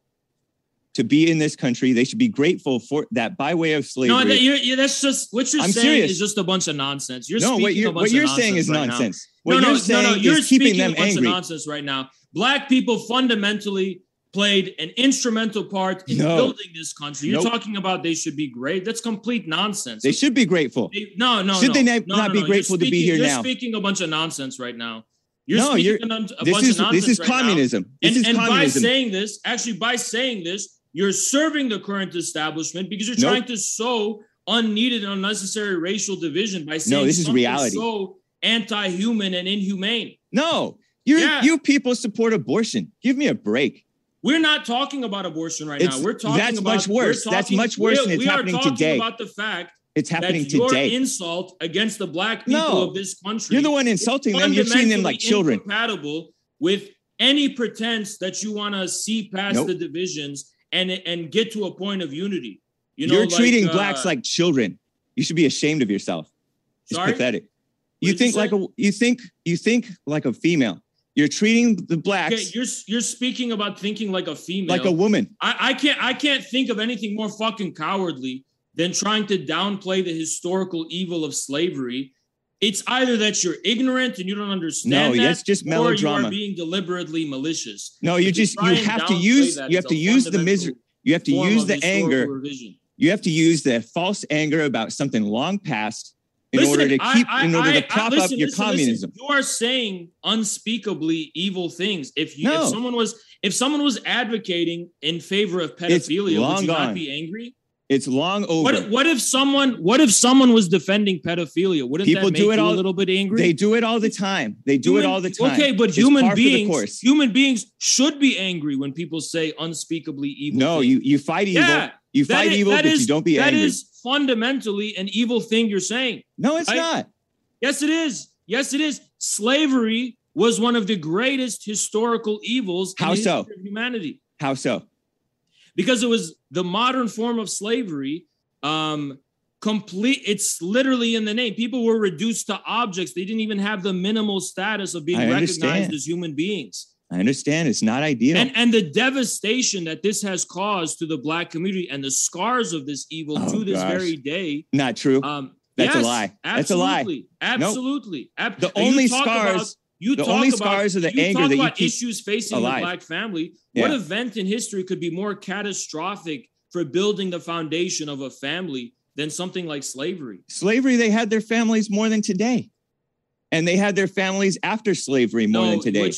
to be in this country. They should be grateful for that by way of slavery. No, that, you're, you're, that's just what you're I'm saying serious. is just a bunch of nonsense. You're no, speaking what you're, a bunch what you're of saying is right nonsense. Now. What no, you're no, saying no, no, you're is keeping them a bunch angry. Of nonsense right now. Black people fundamentally played an instrumental part in no. building this country. You're nope. talking about they should be great. That's complete nonsense. They should be grateful. They, no, no, should no, they not, no, not no, be no. grateful speaking, to be here you're now? You're speaking a bunch of nonsense right now. You're no, speaking you're, a, a this bunch is, of nonsense This is right communism. Now. This and, is and communism. by saying this, actually by saying this, you're serving the current establishment because you're nope. trying to sow unneeded and unnecessary racial division by saying no, this is something reality. so anti-human and inhumane. No, you yeah. you people support abortion. Give me a break. We're not talking about abortion right it's, now. We're talking that's about much worse. Talking, that's much worse, and it's we happening are talking today. About the fact it's happening that today. Your insult against the Black people no, of this country. You're the one insulting them. You're treating them like children. Incompatible with any pretense that you want to see past nope. the divisions and and get to a point of unity. You know, you're like, treating uh, blacks like children. You should be ashamed of yourself. It's sorry? pathetic. What you think you like a you think you think like a female. You're treating the blacks. Okay, you're you're speaking about thinking like a female, like a woman. I, I can't I can't think of anything more fucking cowardly than trying to downplay the historical evil of slavery. It's either that you're ignorant and you don't understand no, that, that's just melodrama. Or you are being deliberately malicious. No, you just you have to use you have to use the misery. You have to use the anger. Revision. You have to use the false anger about something long past in listen, order to keep I, I, in order I, to prop I, listen, up your listen, communism. Listen. You are saying unspeakably evil things. If you no. if someone was if someone was advocating in favor of pedophilia, would you gone. not be angry? It's long over. What, what if someone what if someone was defending pedophilia? Wouldn't People that make do it you all, a little bit angry? They do it all the time. They do human, it all the time. Okay, but it's human beings human beings should be angry when people say unspeakably evil No, things. you you fight evil. Yeah, you fight is, evil, but is, you don't be that angry. That is fundamentally an evil thing you're saying. No, it's right? not. Yes, it is. Yes, it is. Slavery was one of the greatest historical evils How in the so? history of humanity. How so? Because it was the modern form of slavery. Um, complete. It's literally in the name. People were reduced to objects. They didn't even have the minimal status of being I recognized understand. as human beings. I understand. It's not ideal. And and the devastation that this has caused to the Black community and the scars of this evil Oh, to this gosh. very day. Not true. Um, That's yes, a lie. That's absolutely, a lie. Absolutely. Nope. Ab- the you only talk scars. About, you the talk only about, scars are the you anger talk that you about keep issues facing alive. the Black family. Yeah. What event in history could be more catastrophic for building the foundation of a family than something like slavery? Slavery, they had their families more than today. And they had their families after slavery more no, than today. Which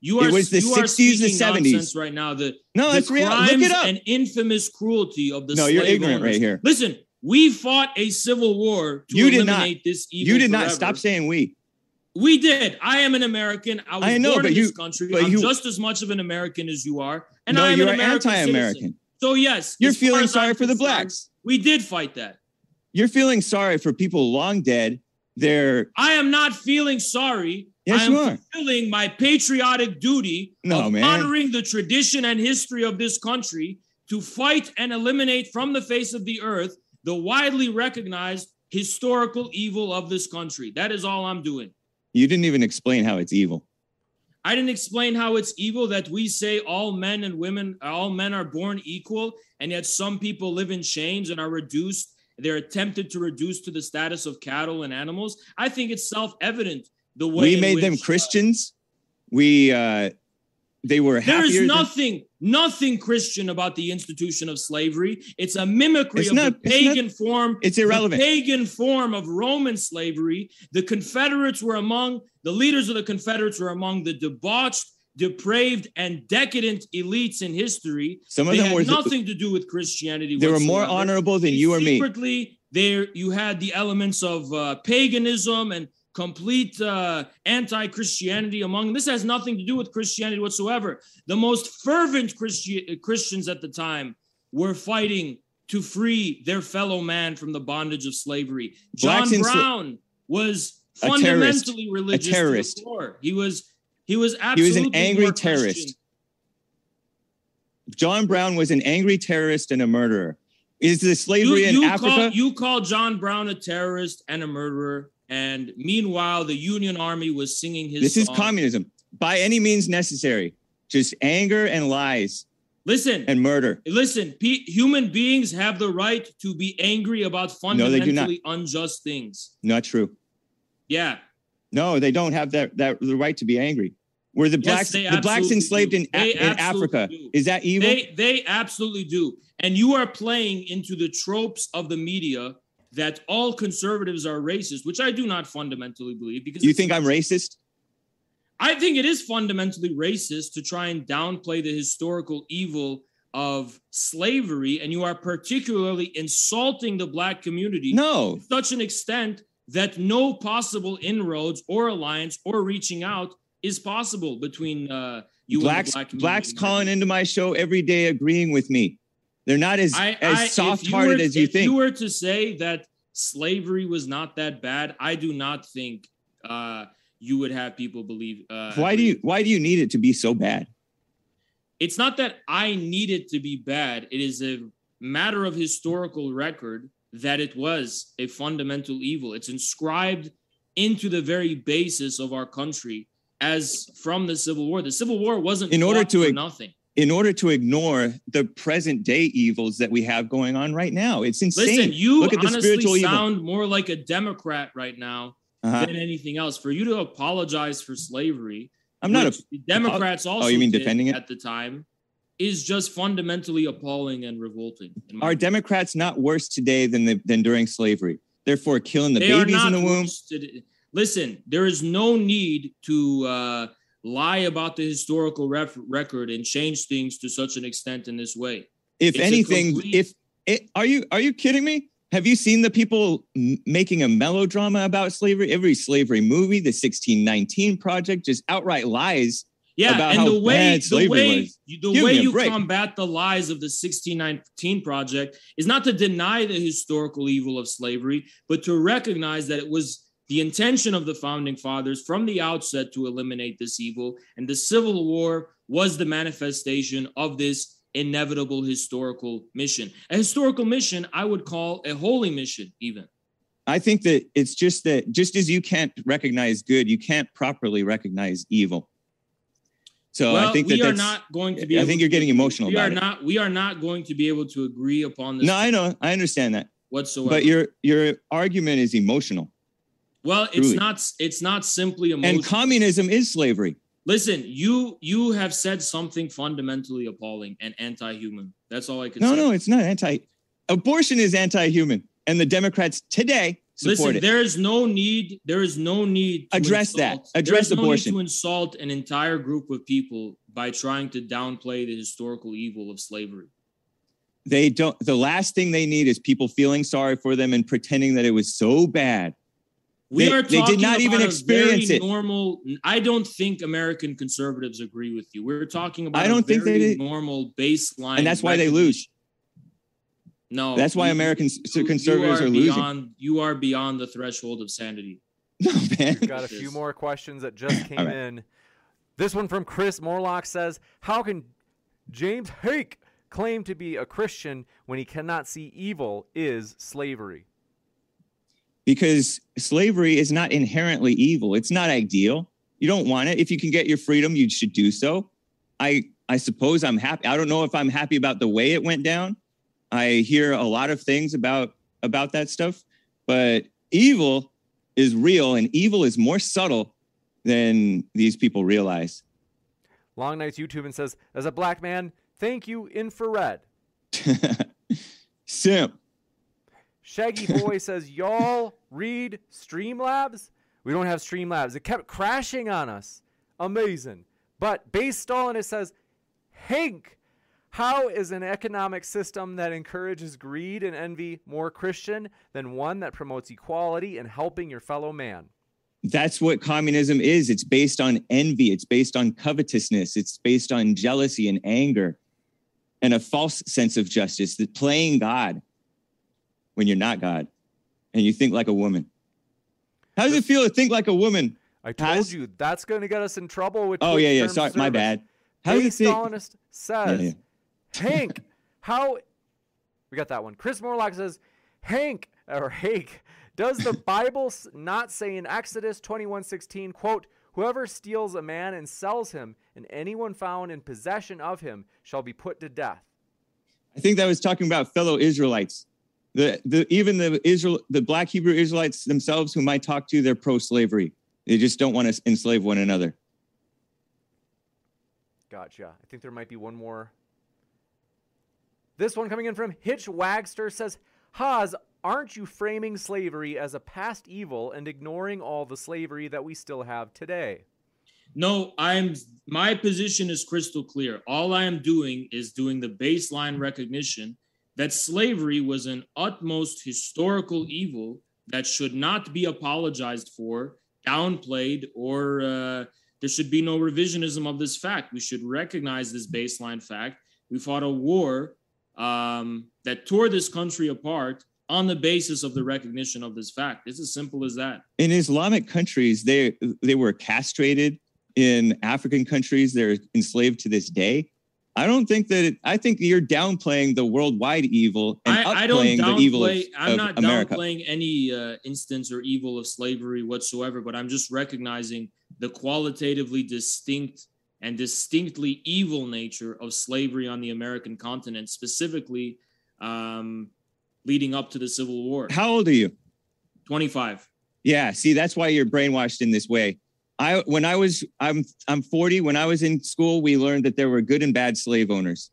You are, it was the you sixties, the seventies. Right now, the no, the it's real. Look it up. And infamous cruelty of the no, slave you're ignorant owners. right here. Listen, we fought a civil war to you eliminate did not. this evil. You did forever. not. Stop saying we. We did. I am an American. I was I know, born but in you, this country. but I'm you, just as much of an American as you are, and no, I am you're an American anti-American. citizen. So yes, you're as far feeling as sorry I'm for the concerned, blacks. We did fight that. You're feeling sorry for people long dead. They're. I am not feeling sorry. Yes, I am you are. fulfilling my patriotic duty No, of man. honoring the tradition and history of this country to fight and eliminate from the face of the earth the widely recognized historical evil of this country. That is all I'm doing. You didn't even explain how it's evil. I didn't explain how it's evil that we say all men and women, all men are born equal, and yet some people live in chains and are reduced. They're attempted to reduce to the status of cattle and animals. I think it's self-evident the way we made which, them Christians. Uh, we, uh, they were There is happier nothing, than- nothing Christian about the institution of slavery. It's a mimicry It's of not- the it's pagan not- form. it's irrelevant. The pagan form of Roman slavery. The Confederates were among, the leaders of the Confederates were among the debauched, depraved, and decadent elites in history. Some of they them had were nothing to do with Christianity. They were more whatsoever. honorable than you or me. Secretly, there you had the elements of uh, paganism and complete uh, anti-Christianity among them. This has nothing to do with Christianity whatsoever. The most fervent Christi- Christians at the time were fighting to free their fellow man from the bondage of slavery. John Blacks Brown sl- was a terrorist. fundamentally religious. A terrorist. To the core. He was he was He absolutely was an angry more terrorist. Christian. John Brown was an angry terrorist and a murderer. Is the slavery You, in you Africa? call, you call John Brown a terrorist and a murderer, and meanwhile the Union Army was singing his this is song. communism by any means necessary. Just anger and lies Listen, and murder. listen. Pe- human beings have the right to be angry about No, they do fundamentally unjust things. Not true. Yeah, No, they don't have that, that the right to be angry. Were the Yes, blacks they the blacks absolutely enslaved do. in, They in absolutely Africa? do. Is that evil? they they absolutely do. And you are playing into the tropes of the media that all conservatives are racist, which I do not fundamentally believe. Because you it's think not I'm true. racist? I think it is fundamentally racist to try and downplay the historical evil of slavery, and you are particularly insulting the black community No. to such an extent that no possible inroads or alliance or reaching out is possible between uh, you Blacks and the black community. blacks calling into my show every day agreeing with me. They're not as, I, as I, if soft-hearted were, as you if think. you were to say that slavery was not that bad, I do not think uh, you would have people believe. Uh, why do agree. you why do you need it to be so bad? It's not that I need it to be bad. It is a matter of historical record that it was a fundamental evil. It's inscribed into the very basis of our country as from the Civil War. The Civil War wasn't In order fought to for ig- nothing. In order to ignore the present day evils that we have going on right now. It's insane. Listen, you Look at the honestly spiritual evil. sound more like a Democrat right now Uh-huh. than anything else. For you to apologize for slavery, I'm not which a the Democrats also Oh, you mean did defending it? at the time, is just fundamentally appalling and revolting. in my Are opinion. Democrats not worse today than the, than during slavery? Therefore, killing the They are babies in not the womb. worse today. Listen, there is no need to uh, lie about the historical ref- record and change things to such an extent in this way. If It's a anything, complete- if it, are you are you kidding me? Have you seen the people m- making a melodrama about slavery? Every slavery movie, the sixteen nineteen Project, just outright lies. Yeah, about and how the way bad the slavery way was. you- the Give way me a you break. combat the lies of the sixteen nineteen Project is not to deny the historical evil of slavery, but to recognize that it was the intention of the founding fathers from the outset to eliminate this evil, and the Civil War was the manifestation of this inevitable historical mission. A historical mission I would call a holy mission, even. I think that it's just that just as you can't recognize good, you can't properly recognize evil. So well, I think that we are that's, not going to be. I able think you're to getting agree. emotional We about are it. not. We are not going to be able to agree upon this. No, I know, I understand that, whatsoever. but your your argument is emotional. Well, it's Truly. not. It's not simply emotional. And communism is slavery. Listen, you you have said something fundamentally appalling and anti-human. That's all I can No, say. no, it's not anti. Abortion is anti-human, and the Democrats today support Listen, it. there is no need. There is no need to Address insult, that. Address there is abortion. No need to insult an entire group of people by trying to downplay the historical evil of slavery. They don't. The last thing they need is people feeling sorry for them and pretending that it was so bad. We they, are talking they did not about even a experience very it. normal. I don't think American conservatives agree with you. We're talking about I don't a think very they did. normal baseline, And that's why they lose. No, That's why you- American you- conservatives you are, are losing. beyond, You are beyond the threshold of sanity. No, man. We've got a few more questions that just came All right. in. This one from Chris Morlock says, how can James Hake claim to be a Christian when he cannot see evil is slavery? Because slavery is not inherently evil. It's not ideal. You don't want it. If you can get your freedom, you should do so. I I suppose I'm happy. I don't know if I'm happy about the way it went down. I hear a lot of things about about that stuff, but evil is real, and evil is more subtle than these people realize. Long Nights YouTube and says, as a black man, thank you, infrared. Simp. Shaggy Boy says, y'all read Streamlabs? We don't have Streamlabs. It kept crashing on us. Amazing. But Base Stalin, it says, Hank, how is an economic system that encourages greed and envy more Christian than one that promotes equality and helping your fellow man? That's what communism is. It's based on envy. It's based on covetousness. It's based on jealousy and anger and a false sense of justice, that playing God when you're not God and you think like a woman. How does it feel to think like a woman? I told Has- you that's going to get us in trouble with Oh, Twitch yeah, yeah. terms Sorry, of my service. bad. How does it Base think? Stalinist says, Yeah, Hank, how... We got that one. Chris Morlock says, Hank, or Hank, does the Bible s- not say in Exodus twenty-one sixteen, quote, whoever steals a man and sells him, and anyone found in possession of him shall be put to death? I think that was talking about fellow Israelites. The, the, even the Israel, the Black Hebrew Israelites themselves, whom I talk to, they're pro-slavery. They just don't want to enslave one another. Gotcha. I think there might be one more. This one coming in from Hitch Wagster says, Haas, aren't you framing slavery as a past evil and ignoring all the slavery that we still have today? No, I'm my position is crystal clear. All I am doing is doing the baseline recognition that slavery was an utmost historical evil that should not be apologized for, downplayed, or uh, there should be no revisionism of this fact. We should recognize this baseline fact. We fought a war um, that tore this country apart on the basis of the recognition of this fact. It's as simple as that. In Islamic countries, they they were castrated. In African countries, they're enslaved to this day. I don't think that it, I think you're downplaying the worldwide evil and I, I don't upplaying the evil of, downplay. I'm of not America. downplaying any uh, instance or evil of slavery whatsoever, but I'm just recognizing the qualitatively distinct and distinctly evil nature of slavery on the American continent, specifically um, leading up to the Civil War. How old are you? twenty-five. Yeah, see, that's why you're brainwashed in this way. I when I was I'm I'm forty. When I was in school, we learned that there were good and bad slave owners.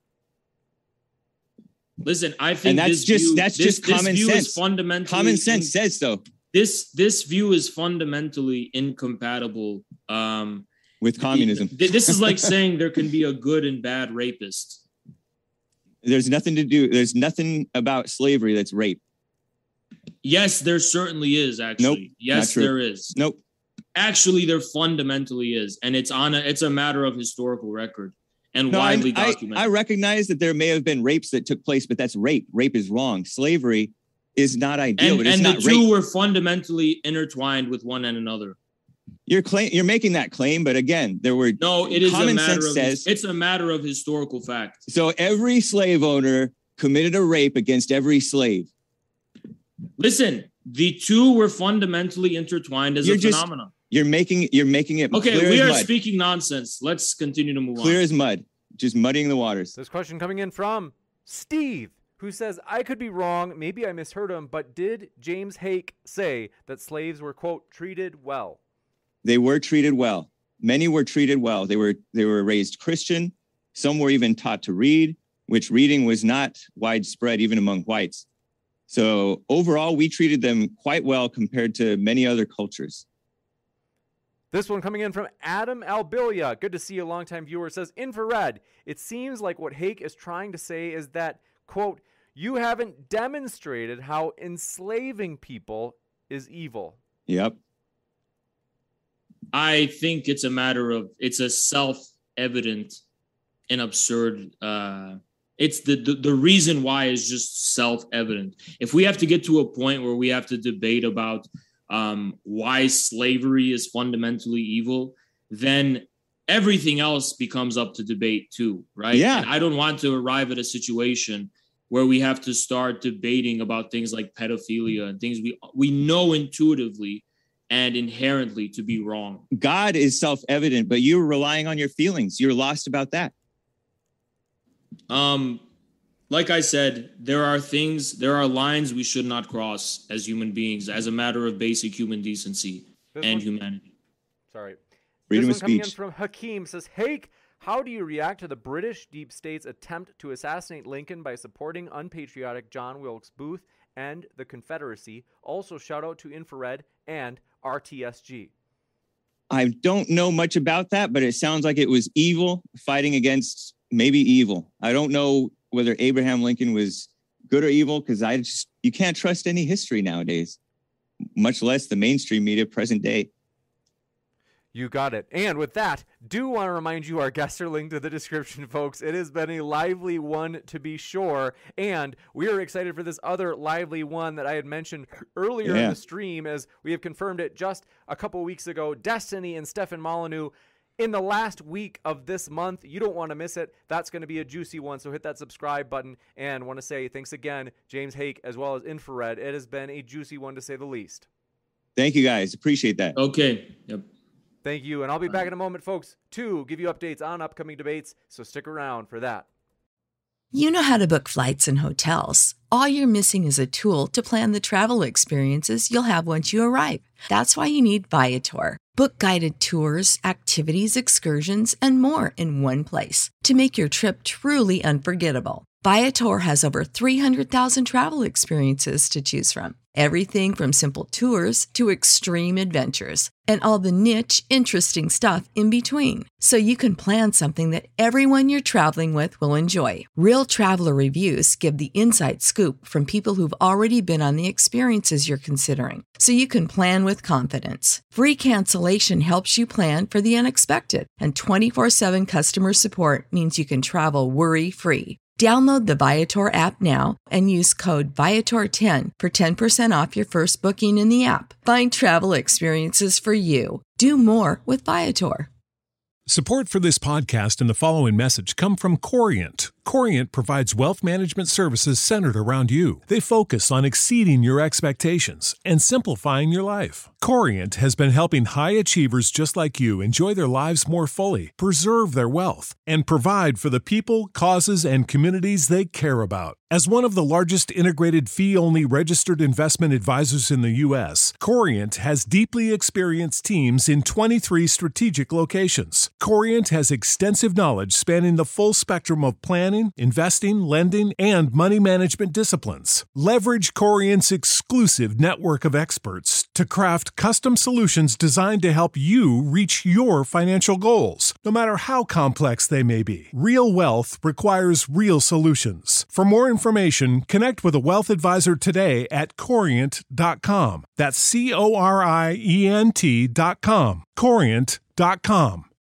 Listen, I think And that's this just- view, that's this, just this common view sense. Is fundamentally Common sense in- says so. This this view is fundamentally incompatible um, With communism, Th- This is like saying there can be a good and bad rapist. there's nothing to do. There's nothing about slavery that's rape. Yes, there certainly is. Actually, Nope, yes, not true. there is. Nope. Actually, there fundamentally is, and it's on a it's a matter of historical record and No, I, widely I, documented. I recognize that there may have been rapes that took place, but that's rape. Rape is wrong. Slavery is not ideal, and but it's and the not two rape. were fundamentally intertwined with one and another. You're claim you're making that claim, but again, there were No, it is a common matter sense of says it's a matter of historical fact. so. Every slave owner committed a rape against every slave. Listen, the two were fundamentally intertwined as You're a just- phenomenon. You're making you're making it Okay, clear we as are mud. speaking nonsense. Let's continue to move Clear on. as mud, just muddying the waters. This question coming in from Steve, who says, I could be wrong, maybe I misheard him, but did James Hake say that slaves were, quote, treated well? They were treated well. Many were treated well. They were they were raised Christian. Some were even taught to read, which reading was not widespread even among whites. So overall, we treated them quite well compared to many other cultures. This one coming in from Adam Albilia. Good to see you, a longtime viewer. Says, infrared, it seems like what Hake is trying to say is that, quote, you haven't demonstrated how enslaving people is evil. Yep. I think it's a matter of, it's a self-evident and absurd, uh, it's the, the, the reason why is just self-evident. If we have to get to a point where we have to debate about um, why slavery is fundamentally evil, then everything else becomes up to debate too, right? Yeah. And I don't want to arrive at a situation where we have to start debating about things like pedophilia and things we we know intuitively and inherently to be wrong. God is self-evident, but you're relying on your feelings. You're lost about that. Um, like I said, there are things, there are lines we should not cross as human beings, as a matter of basic human decency This and one- humanity. Sorry. Freedom this of one coming in speech. from Hakeem says, Hake, how do you react to the British deep state's attempt to assassinate Lincoln by supporting unpatriotic John Wilkes Booth and the Confederacy? Also, shout out to Infrared and R T S G. I don't know much about that, but it sounds like it was evil fighting against maybe evil. I don't know whether Abraham Lincoln was good or evil, because I just, you can't trust any history nowadays, much less the mainstream media present day. You got it. And with that, do want to remind you our guests are linked to the description, folks. It has been a lively one to be sure. And we are excited for this other lively one that I had mentioned earlier Yeah. in the stream, as we have confirmed it just a couple weeks ago. Destiny and Stefan Molyneux in the last week of this month. You don't want to miss it. That's going to be a juicy one. So hit that subscribe button, and want to say thanks again, James Hake, as well as Infrared. It has been a juicy one to say the least. Thank you, guys. Appreciate that. Okay. Yep. Thank you, and I'll be back in a moment, folks, to give you updates on upcoming debates, so stick around for that. You know how to book flights and hotels. All you're missing is a tool to plan the travel experiences you'll have once you arrive. That's why you need Viator. Book guided tours, activities, excursions, and more in one place to make your trip truly unforgettable. Viator has over three hundred thousand travel experiences to choose from. Everything from simple tours to extreme adventures, and all the niche, interesting stuff in between. So you can plan something that everyone you're traveling with will enjoy. Real traveler reviews give the inside scoop from people who've already been on the experiences you're considering. So you can plan with confidence. Free cancellation helps you plan for the unexpected. And twenty-four seven customer support means you can travel worry-free. Download the Viator app now and use code Viator ten for ten percent off your first booking in the app. Find travel experiences for you. Do more with Viator. Support for this podcast and the following message come from Corient. Corient provides wealth management services centered around you. They focus on exceeding your expectations and simplifying your life. Corient has been helping high achievers just like you enjoy their lives more fully, preserve their wealth, and provide for the people, causes, and communities they care about. As one of the largest integrated fee-only registered investment advisors in the U S, Corient has deeply experienced teams in twenty-three strategic locations. Corient has extensive knowledge spanning the full spectrum of planning, investing, lending, and money management disciplines. Leverage Corient's exclusive network of experts to craft custom solutions designed to help you reach your financial goals, no matter how complex they may be. Real wealth requires real solutions. For more information, connect with a wealth advisor today at corient dot com. That's C O R I E N T dot com. corient dot com.